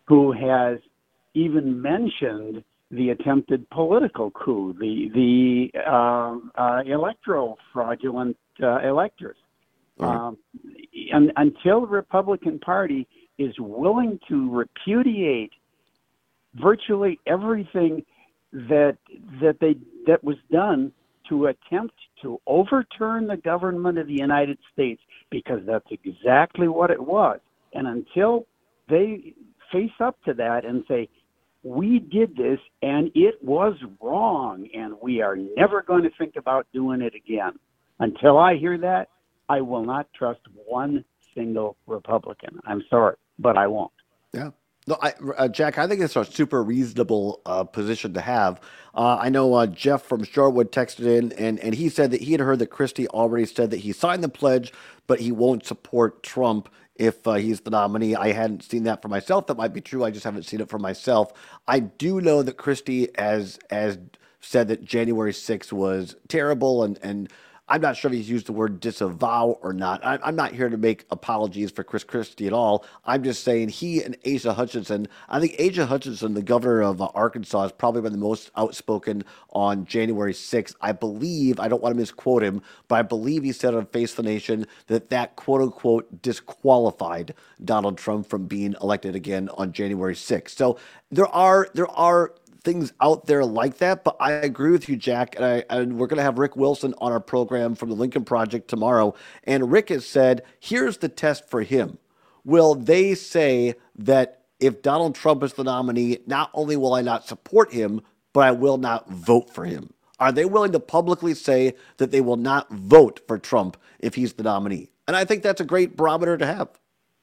who has even mentioned the attempted political coup, the the uh, uh, electoral fraudulent uh, electors. Um, and, until the Republican Party is willing to repudiate virtually everything that that they that was done to attempt to overturn the government of the United States, because that's exactly what it was. And until they face up to that and say, we did this and it was wrong and we are never going to think about doing it again. Until I hear that, I will not trust one single Republican. I'm sorry, but I won't. Yeah. No, I, uh, Jack, I think it's a super reasonable uh, position to have. Uh, I know uh, Jeff from Shorewood texted in, and, and he said that he had heard that Christie already said that he signed the pledge, but he won't support Trump if uh, he's the nominee. I hadn't seen that for myself. That might be true. I just haven't seen it for myself. I do know that Christie has, has said that January sixth was terrible, and, and I'm not sure if he's used the word disavow or not. I, I'm not here to make apologies for Chris Christie at all. I'm just saying he and Asa Hutchinson, I think Asa Hutchinson, the governor of uh, Arkansas, has probably been the most outspoken on January sixth. I believe, I don't want to misquote him, but I believe he said on Face the Nation that that quote-unquote disqualified Donald Trump from being elected again on January sixth. So there are there are things out there like that, but I agree with you, Jack, and, I, and we're going to have Rick Wilson on our program from the Lincoln Project tomorrow, and Rick has said, here's the test for him. Will they say that if Donald Trump is the nominee, not only will I not support him, but I will not vote for him? Are they willing to publicly say that they will not vote for Trump if he's the nominee? And I think that's a great barometer to have.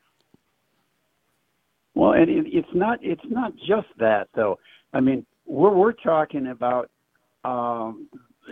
Well, and it, it's not it's not just that, though. I mean, we're we're talking about um,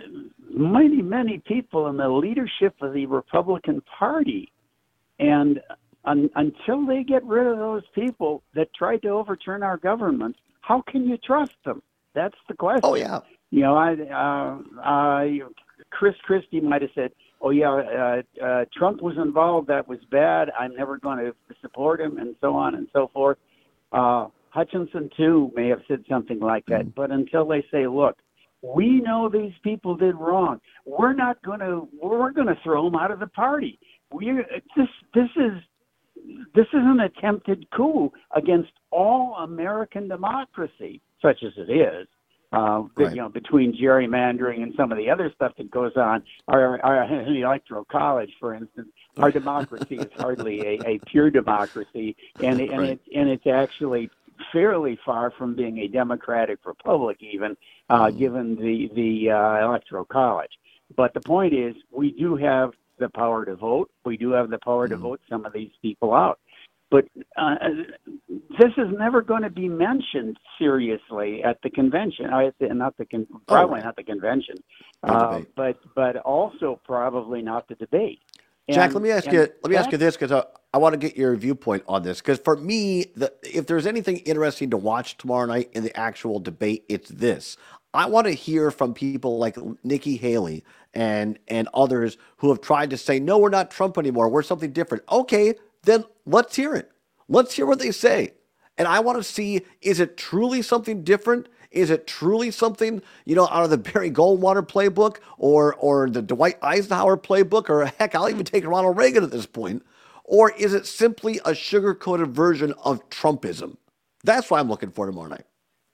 many, many people in the leadership of the Republican Party. And un, until they get rid of those people that tried to overturn our government, how can you trust them? That's the question. Oh, yeah. You know, I, uh, I, Chris Christie might have said, oh, yeah, uh, uh, Trump was involved. That was bad. I'm never going to support him, and so on and so forth. Uh, Hutchinson, too, may have said something like that. But until they say, look, we know these people did wrong, we're not going to we're going to throw them out of the party. We this this is this is an attempted coup against all American democracy, such as it is. Uh, right. You know, between gerrymandering and some of the other stuff that goes on, our, our the Electoral College, for instance, our democracy is hardly a, a pure democracy, and and right. it and it's actually fairly far from being a democratic republic, even uh, mm. given the the uh, Electoral College. But the point is, we do have the power to vote. We do have the power mm. to vote some of these people out. But uh, this is never going to be mentioned seriously at the convention. I, not the con- probably oh, not the convention, uh, but but also probably not the debate. And, Jack, let me ask you. Let me that, ask you this, because I, I want to get your viewpoint on this. Because for me, the, if there's anything interesting to watch tomorrow night in the actual debate, it's this. I want to hear from people like Nikki Haley and and others who have tried to say, no, we're not Trump anymore. We're something different. Okay, then let's hear it. Let's hear what they say. And I want to see, is it truly something different? Is it truly something, you know, out of the Barry Goldwater playbook or or the Dwight Eisenhower playbook, or heck, I'll even take Ronald Reagan at this point? Or is it simply a sugar-coated version of Trumpism? That's what I'm looking for tomorrow night.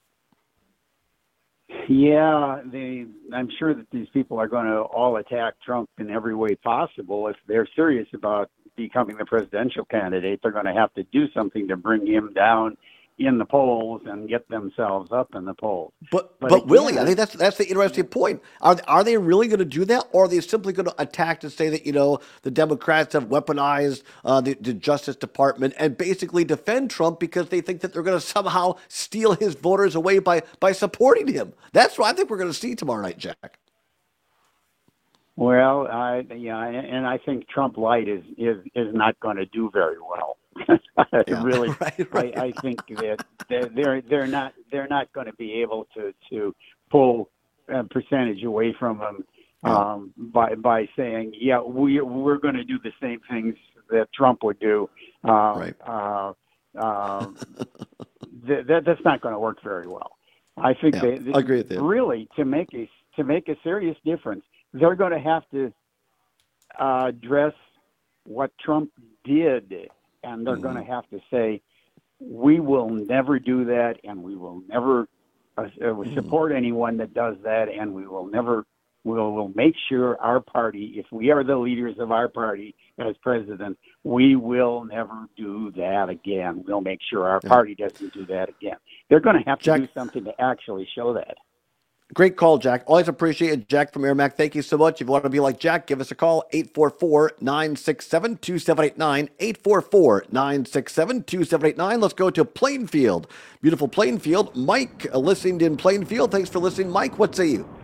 Yeah, they, I'm sure that these people are going to all attack Trump in every way possible. If they're serious about becoming the presidential candidate, they're going to have to do something to bring him down in the polls and get themselves up in the polls. But but, but again, Willie, I think that's that's the interesting point. Are are they really going to do that, or are they simply going to attack to say that, you know, the Democrats have weaponized uh, the, the Justice Department and basically defend Trump because they think that they're going to somehow steal his voters away by by supporting him? That's what I think we're going to see tomorrow night, Jack. Well, I yeah, and I think Trump Light is is is not going to do very well. yeah, really, right, right. I, I think that they're they're not they're not going to be able to to pull a percentage away from him um, by by saying, yeah, we we're going to do the same things that Trump would do. Uh, right. Uh, uh, th- that that's not going to work very well. I think Yeah, they, they I agree with you. really to make a to make a serious difference, they're going to have to uh, address what Trump did, and they're Mm-hmm. going to have to say, we will never do that, and we will never uh, uh, support anyone that does that, and we will never we'll, we'll make sure our party, if we are the leaders of our party as president, we will never do that again. We'll make sure our party doesn't do that again. They're going to have to Jack- do something to actually show that. Great call, Jack. Always appreciate it. Jack from Airmac, thank you so much. If you want to be like Jack, give us a call, eight four four, nine six seven, two seven eight nine, eight four four, nine six seven, two seven eight nine. Let's go to Plainfield. Beautiful Plainfield. Mike, uh, listened in Plainfield. Thanks for listening. Mike, what say you?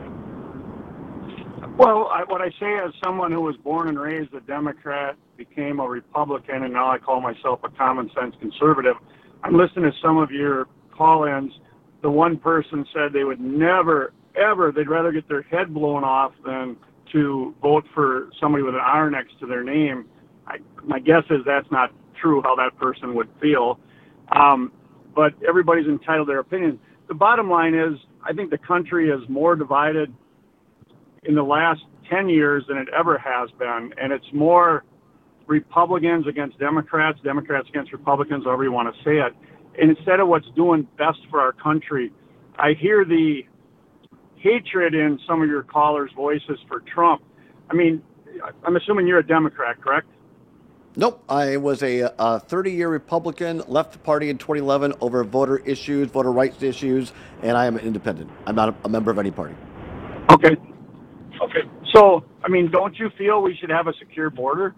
Well, I, what I say as someone who was born and raised a Democrat, became a Republican, and now I call myself a common sense conservative, I'm listening to some of your call-ins. The one person said they would never, ever, they'd rather get their head blown off than to vote for somebody with an R next to their name. I, my guess is that's not true how that person would feel. Um, but everybody's entitled to their opinion. The bottom line is, I think the country is more divided in the last ten years than it ever has been, and it's more Republicans against Democrats, Democrats against Republicans, however you want to say it. And instead of what's doing best for our country, I hear the hatred in some of your callers' voices for Trump. I mean, I'm assuming you're a Democrat, correct? Nope. I was a uh, thirty-year Republican, left the party in twenty eleven over voter issues, voter rights issues, and I am an independent. I'm not a, a member of any party. Okay. Okay. So, I mean, don't you feel we should have a secure border?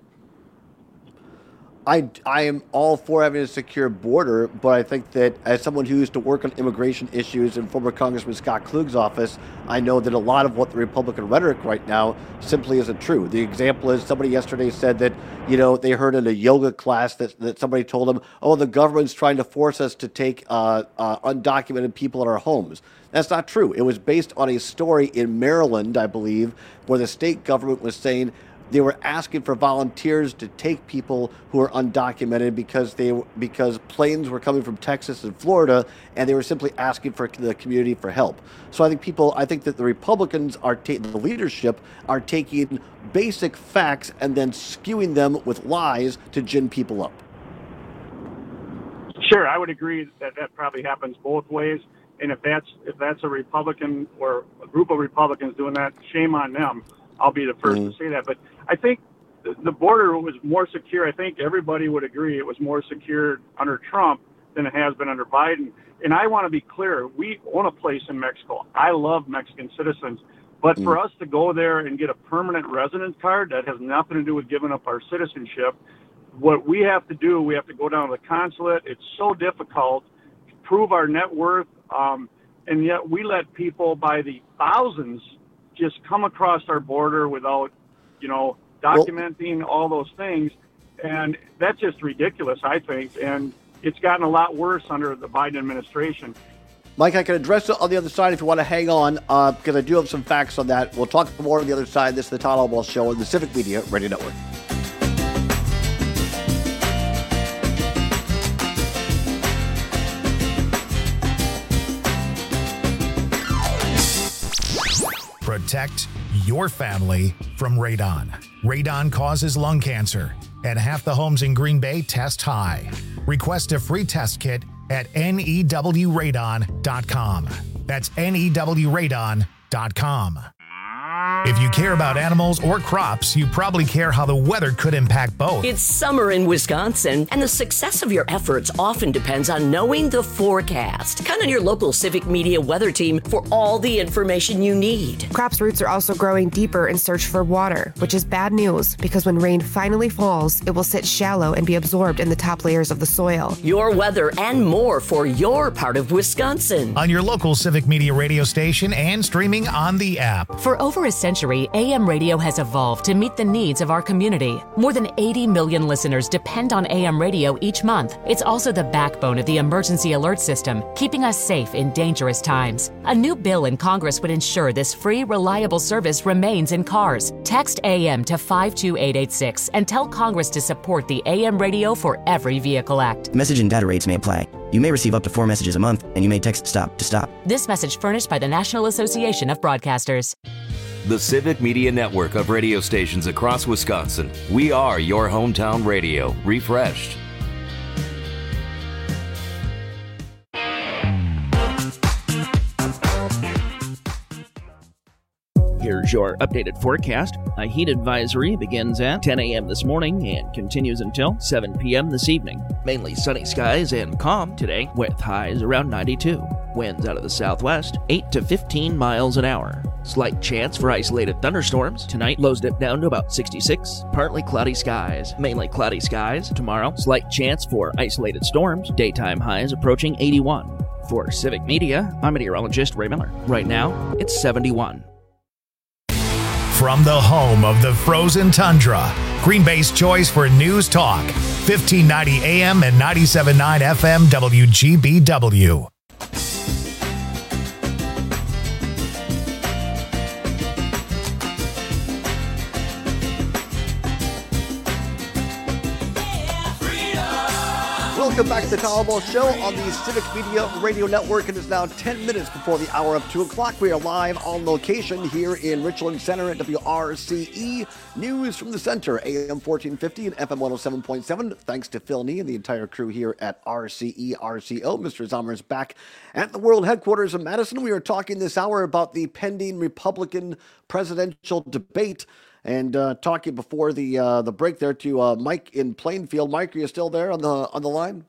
I, I am all for having a secure border, but I think that as someone who used to work on immigration issues in former Congressman Scott Klug's office, I know that a lot of what the Republican rhetoric right now simply isn't true. The example is somebody yesterday said that, you know, they heard in a yoga class that, that somebody told them, oh, the government's trying to force us to take uh, uh, undocumented people in our homes. That's not true. It was based on a story in Maryland, I believe, where the state government was saying they were asking for volunteers to take people who are undocumented because they because planes were coming from Texas and Florida, and they were simply asking for the community for help. So I think people, I think that the Republicans are ta- the leadership are taking basic facts and then skewing them with lies to gin people up. Sure, I would agree that that probably happens both ways. And if that's if that's a Republican or a group of Republicans doing that, shame on them. I'll be the first Mm. to say that. But I think the, the border was more secure. I think everybody would agree it was more secure under Trump than it has been under Biden. And I want to be clear, we own a place in Mexico. I love Mexican citizens. But for us to go there and get a permanent residence card, that has nothing to do with giving up our citizenship. What we have to do, we have to go down to the consulate. It's so difficult to prove our net worth. Um, and yet we let people by the thousands just come across our border without, you know, documenting well, all those things. And that's just ridiculous, I think. And it's gotten a lot worse under the Biden administration. Mike, I can address it on the other side if you want to hang on, uh, because I do have some facts on that. We'll talk more on the other side. This is the Todd Albaugh Show on the Civic Media Radio Network. Protect your family from radon. Radon causes lung cancer, and half the homes in Green Bay test high. Request a free test kit at N E W radon dot com. That's N E W radon dot com. If you care about animals or crops, you probably care how the weather could impact both. It's summer in Wisconsin, and the success of your efforts often depends on knowing the forecast. Count on your local Civic Media weather team for all the information you need. Crops' roots are also growing deeper in search for water, which is bad news because when rain finally falls, it will sit shallow and be absorbed in the top layers of the soil. Your weather and more for your part of Wisconsin. On your local Civic Media radio station and streaming on the app. For over a century, A M radio has evolved to meet the needs of our community. More than eighty million listeners depend on A M radio each month. It's also the backbone of the emergency alert system, keeping us safe in dangerous times. A new bill in Congress would ensure this free, reliable service remains in cars. Text A M to five two eight eight six and tell Congress to support the A M Radio for Every Vehicle Act. Message and data rates may apply. You may receive up to four messages a month, and you may text STOP to stop. This message furnished by the National Association of Broadcasters. The Civic Media Network of radio stations across Wisconsin. We are your hometown radio, refreshed. Here's your updated forecast. A heat advisory begins at ten a.m. this morning and continues until seven p.m. this evening. Mainly sunny skies and calm today with highs around ninety-two. Winds out of the southwest, eight to fifteen miles an hour. Slight chance for isolated thunderstorms. Tonight, lows dip down to about sixty-six. Partly cloudy skies. Mainly cloudy skies. Tomorrow, slight chance for isolated storms. Daytime highs approaching eighty-one. For Civic Media, I'm meteorologist Ray Miller. Right now, it's seventy-one. From the home of the frozen tundra, Green Bay's choice for news talk, fifteen ninety A M and ninety-seven point nine F M W G B W. Welcome back to the Powerball Show on the Civic Media Radio Network. It is now ten minutes before the hour of two o'clock. We are live on location here in Richland Center at W R C E. News from the center, A M fourteen fifty and F M one oh seven point seven. Thanks to Phil Nee and the entire crew here at R C E R C O. Mister Zomer is back at the world headquarters in Madison. We are talking this hour about the pending Republican presidential debate. And uh, talking before the uh, the break there to uh, Mike in Plainfield. Mike, are you still there on the on the line?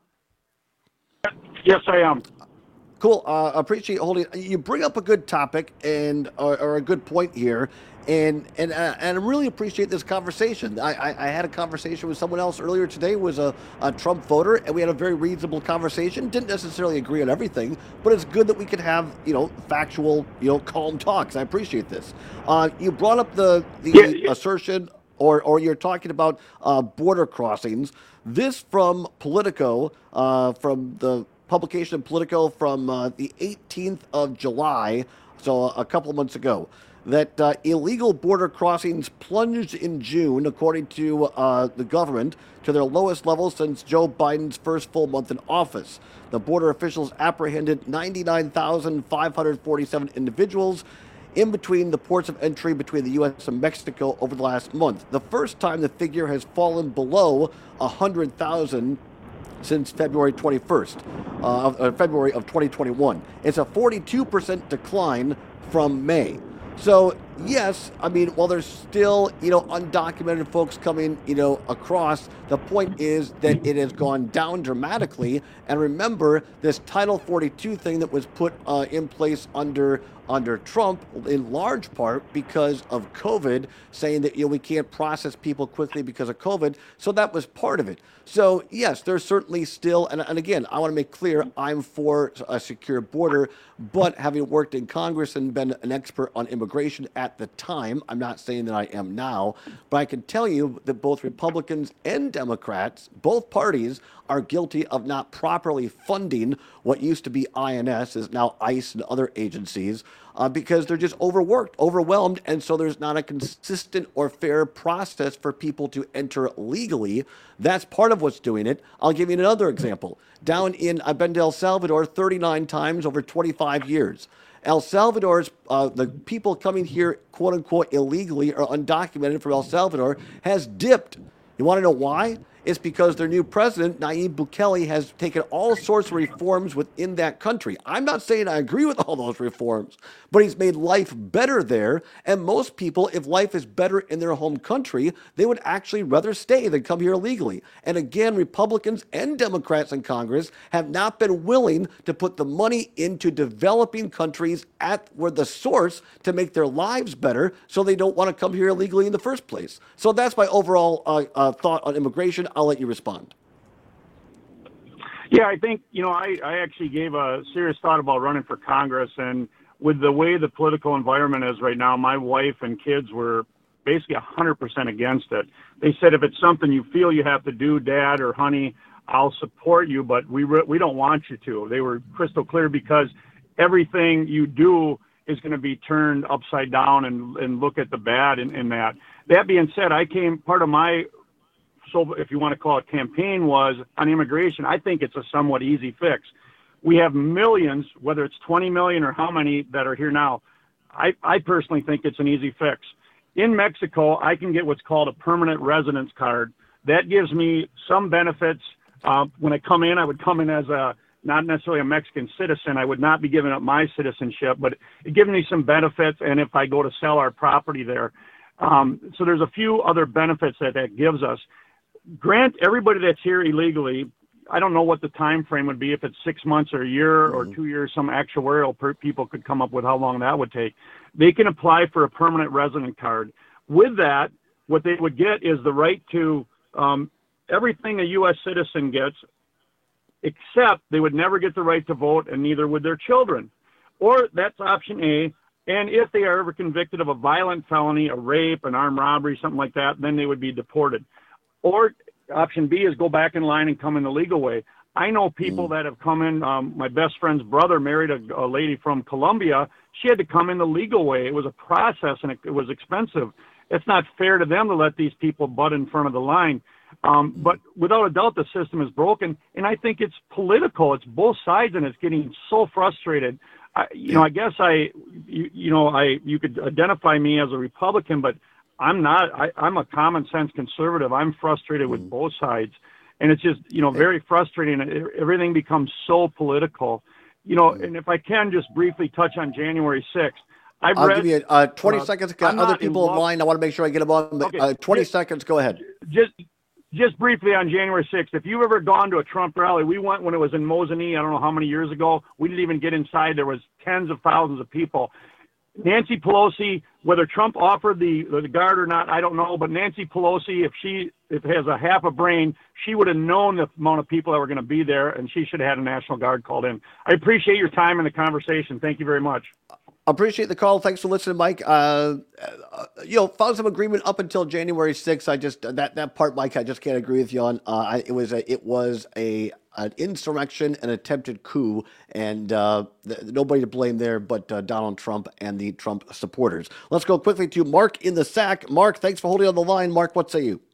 Yes, I am. Cool. Uh, appreciate holding. You bring up a good topic and or, or a good point here, and and uh, and I really appreciate this conversation. I, I, I had a conversation with someone else earlier today, was a, a Trump voter, and we had a very reasonable conversation. Didn't necessarily agree on everything, but it's good that we could have you know factual, you know, calm talks. I appreciate this. Uh, you brought up the the yeah, yeah. assertion, or or you're talking about uh, border crossings. This from Politico, uh, from the publication of Politico from uh, the eighteenth of July, so a couple of months ago, that uh, illegal border crossings plunged in June, according to uh, the government, to their lowest level since Joe Biden's first full month in office. The border officials apprehended ninety-nine thousand five hundred forty-seven individuals in between the ports of entry between the U S and Mexico over the last month. The first time the figure has fallen below one hundred thousand since February twenty-first, uh, uh, February of twenty twenty-one. It's a forty-two percent decline from May. So, yes, I mean, while there's still, you know, undocumented folks coming, you know, across, the point is that it has gone down dramatically. And remember, this Title forty-two thing that was put uh, in place under under Trump, in large part because of COVID, saying that, you know, we can't process people quickly because of COVID. So that was part of it. So, yes, there's certainly still, and, and again, I want to make clear, I'm for a secure border, but having worked in Congress and been an expert on immigration at the time, I'm not saying that I am now, but I can tell you that both Republicans and Democrats, both parties, are guilty of not properly funding what used to be I N S, is now ICE and other agencies, uh, because they're just overworked, overwhelmed, and so there's not a consistent or fair process for people to enter legally. That's part of what's doing it. I'll give you another example. Down in, I've been to El Salvador thirty-nine times over twenty-five years. El Salvador's, uh, the people coming here, quote unquote, illegally or undocumented from El Salvador has dipped. You want to know why? It's because their new president, Nayib Bukele, has taken all sorts of reforms within that country. I'm not saying I agree with all those reforms, but he's made life better there. And most people, if life is better in their home country, they would actually rather stay than come here illegally. And again, Republicans and Democrats in Congress have not been willing to put the money into developing countries at where the source to make their lives better, so they don't want to come here illegally in the first place. So that's my overall uh, uh, thought on immigration. I'll let you respond. Yeah, I think, you know, I, I actually gave a serious thought about running for Congress, and with the way the political environment is right now, my wife and kids were basically one hundred percent against it. They said, if it's something you feel you have to do, Dad or honey, I'll support you, but we re- we don't want you to. They were crystal clear, because everything you do is going to be turned upside down, and, and look at the bad in, in that. That being said, I came, part of my so if you want to call it campaign was on immigration, I think it's a somewhat easy fix. We have millions, whether it's twenty million or how many that are here now. I, I personally think it's an easy fix. In Mexico, I can get what's called a permanent residence card. That gives me some benefits. Uh, when I come in, I would come in as a not necessarily a Mexican citizen. I would not be giving up my citizenship, but it gives me some benefits. And if I go to sell our property there, um, so there's a few other benefits that that gives us. Grant everybody that's here illegally. I don't know what the time frame would be, if it's six months or a year or two years. Some actuarial per- people could come up with how long that would take. They can apply for a permanent resident card. With that, what they would get is the right to um, everything a U S citizen gets, except they would never get the right to vote, and neither would their children. Or that's option A. And if they are ever convicted of a violent felony, a rape, an armed robbery, something like that, then they would be deported. Or option B is go back in line and come in the legal way. I know people that have come in. Um, my best friend's brother married a, a lady from Colombia. She had to come in the legal way. It was a process, and it, it was expensive. It's not fair to them to let these people butt in front of the line. Um, but without a doubt, the system is broken, and I think it's political. It's both sides, and it's getting so frustrated. I, you know, I guess I, you, you know, I you could identify me as a Republican, but I'm not. I, I'm a common sense conservative. I'm frustrated with both sides, and it's just, you know, very frustrating. Everything becomes so political, you know. And if I can just briefly touch on January sixth, I've I'll read. give you uh, twenty uh, seconds. Got I'm other not people in involved- line. I want to make sure I get them on. But Okay, uh, twenty just- seconds. Go ahead. Just, just briefly on January sixth, if you've ever gone to a Trump rally, we went when it was in Mosinee. I don't know how many years ago. We didn't even get inside. There was tens of thousands of people. Nancy Pelosi, whether Trump offered the, the guard or not, I don't know. But Nancy Pelosi, if she if has a half a brain, she would have known the amount of people that were going to be there, and she should have had a National Guard called in. I appreciate your time and the conversation. Thank you very much. Appreciate the call. Thanks for listening, Mike. Uh, uh, you know, found some agreement up until January sixth. I just that that part, Mike, I just can't agree with you on. Uh, I, it was a, it was a an insurrection, an attempted coup, and uh, th- nobody to blame there but uh, Donald Trump and the Trump supporters. Let's go quickly to Mark in the Sack. Mark, thanks for holding on the line. Mark, what say you?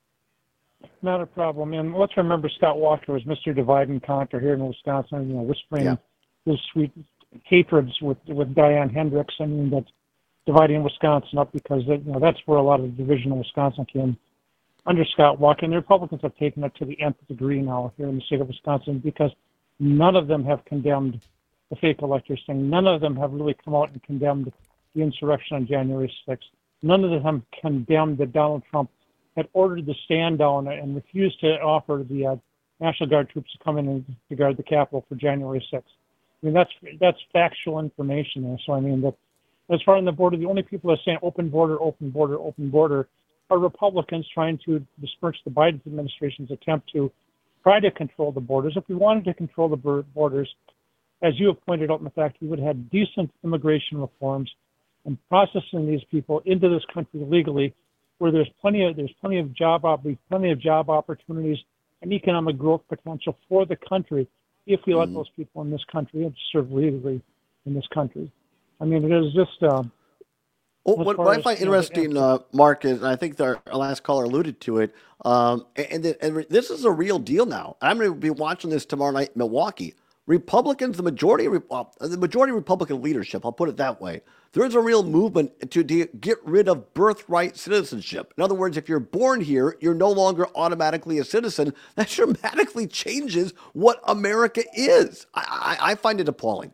Not a problem. And let's remember Scott Walker was Mister Divide and Conquer here in Wisconsin, you know, whispering Yeah. his sweet hatreds with with Diane Hendricks. I mean, that's dividing Wisconsin up because, you know, that's where a lot of the division in Wisconsin came under Scott Walker. And the Republicans have taken it to the nth degree now here in the state of Wisconsin because none of them have condemned the fake electors thing. None of them have really come out and condemned the insurrection on January sixth. None of them have condemned that Donald Trump had ordered the stand down and refused to offer the uh, National Guard troops to come in and to guard the Capitol for January sixth. I mean, that's that's factual information there. So, I mean, that as far as the border, the only people that are saying open border, open border, open border are Republicans trying to disperse the Biden administration's attempt to try to control the borders. If we wanted to control the borders, as you have pointed out in the fact, we would have had decent immigration reforms and processing these people into this country legally, where there's plenty of there's plenty of job op- plenty of job opportunities and economic growth potential for the country if we let those people in this country and serve legally in this country. I mean, it is just. Uh, Well, what, what I find interesting, uh, Mark, is and I think our, our last caller alluded to it, um, and, and, and this is a real deal now. I'm going to be watching this tomorrow night in Milwaukee. Republicans, the majority, uh, the majority Republican leadership, I'll put it that way, there is a real movement to de- get rid of birthright citizenship. In other words, if you're born here, you're no longer automatically a citizen. That dramatically changes what America is. I, I, I find it appalling.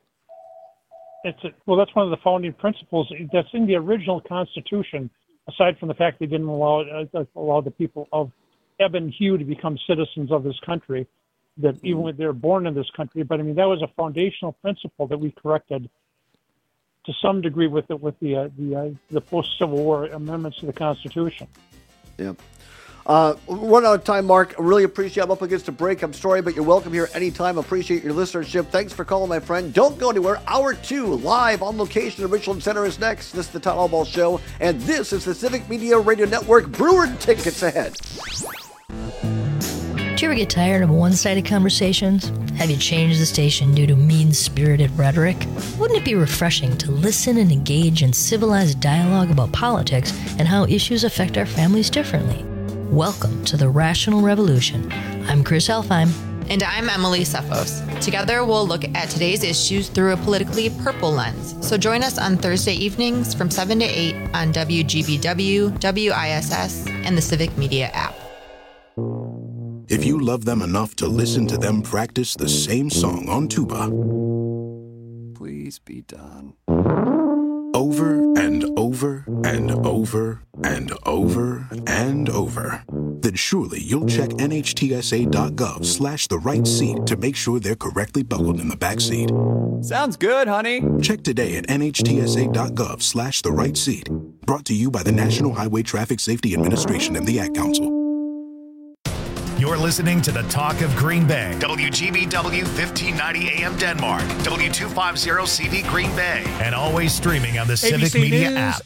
It's a, well, that's one of the founding principles that's in the original Constitution. Aside from the fact they didn't allow uh, allow the people of ebon hue to become citizens of this country, that even when they're born in this country. But I mean, that was a foundational principle that we corrected to some degree with the with the uh, the uh, the post-Civil War amendments to the Constitution. Yeah. Uh, run out of time, Mark. I really appreciate it. I'm up against a break. I'm sorry, but you're welcome here anytime. Appreciate your listenership. Thanks for calling, my friend. Don't go anywhere. Hour two, live on location at Richland Center is next. This is the Todd Allball Show, and this is the Civic Media Radio Network. Brewer tickets ahead. Do you ever get tired of one-sided conversations? Have you changed the station due to mean-spirited rhetoric? Wouldn't it be refreshing to listen and engage in civilized dialogue about politics and how issues affect our families differently? Welcome to the Rational Revolution. I'm Chris Helfheim. And I'm Emily Cephos. Together, we'll look at today's issues through a politically purple lens. So join us on Thursday evenings from seven to eight on W G B W, W I S S, and the Civic Media app. If you love them enough to listen to them practice the same song on tuba, please be done. Over and over and over and over and over, then surely you'll check N H T S A dot gov slash the right seat to make sure they're correctly buckled in the back seat. Sounds good, honey. Check today at N H T S A dot gov slash the right seat. Brought to you by the National Highway Traffic Safety Administration and the Ad Council. You're listening to the Talk of Green Bay. W G B W fifteen ninety A M Denmark. W two fifty C V Green Bay. And always streaming on the A B C Civic Media News, app.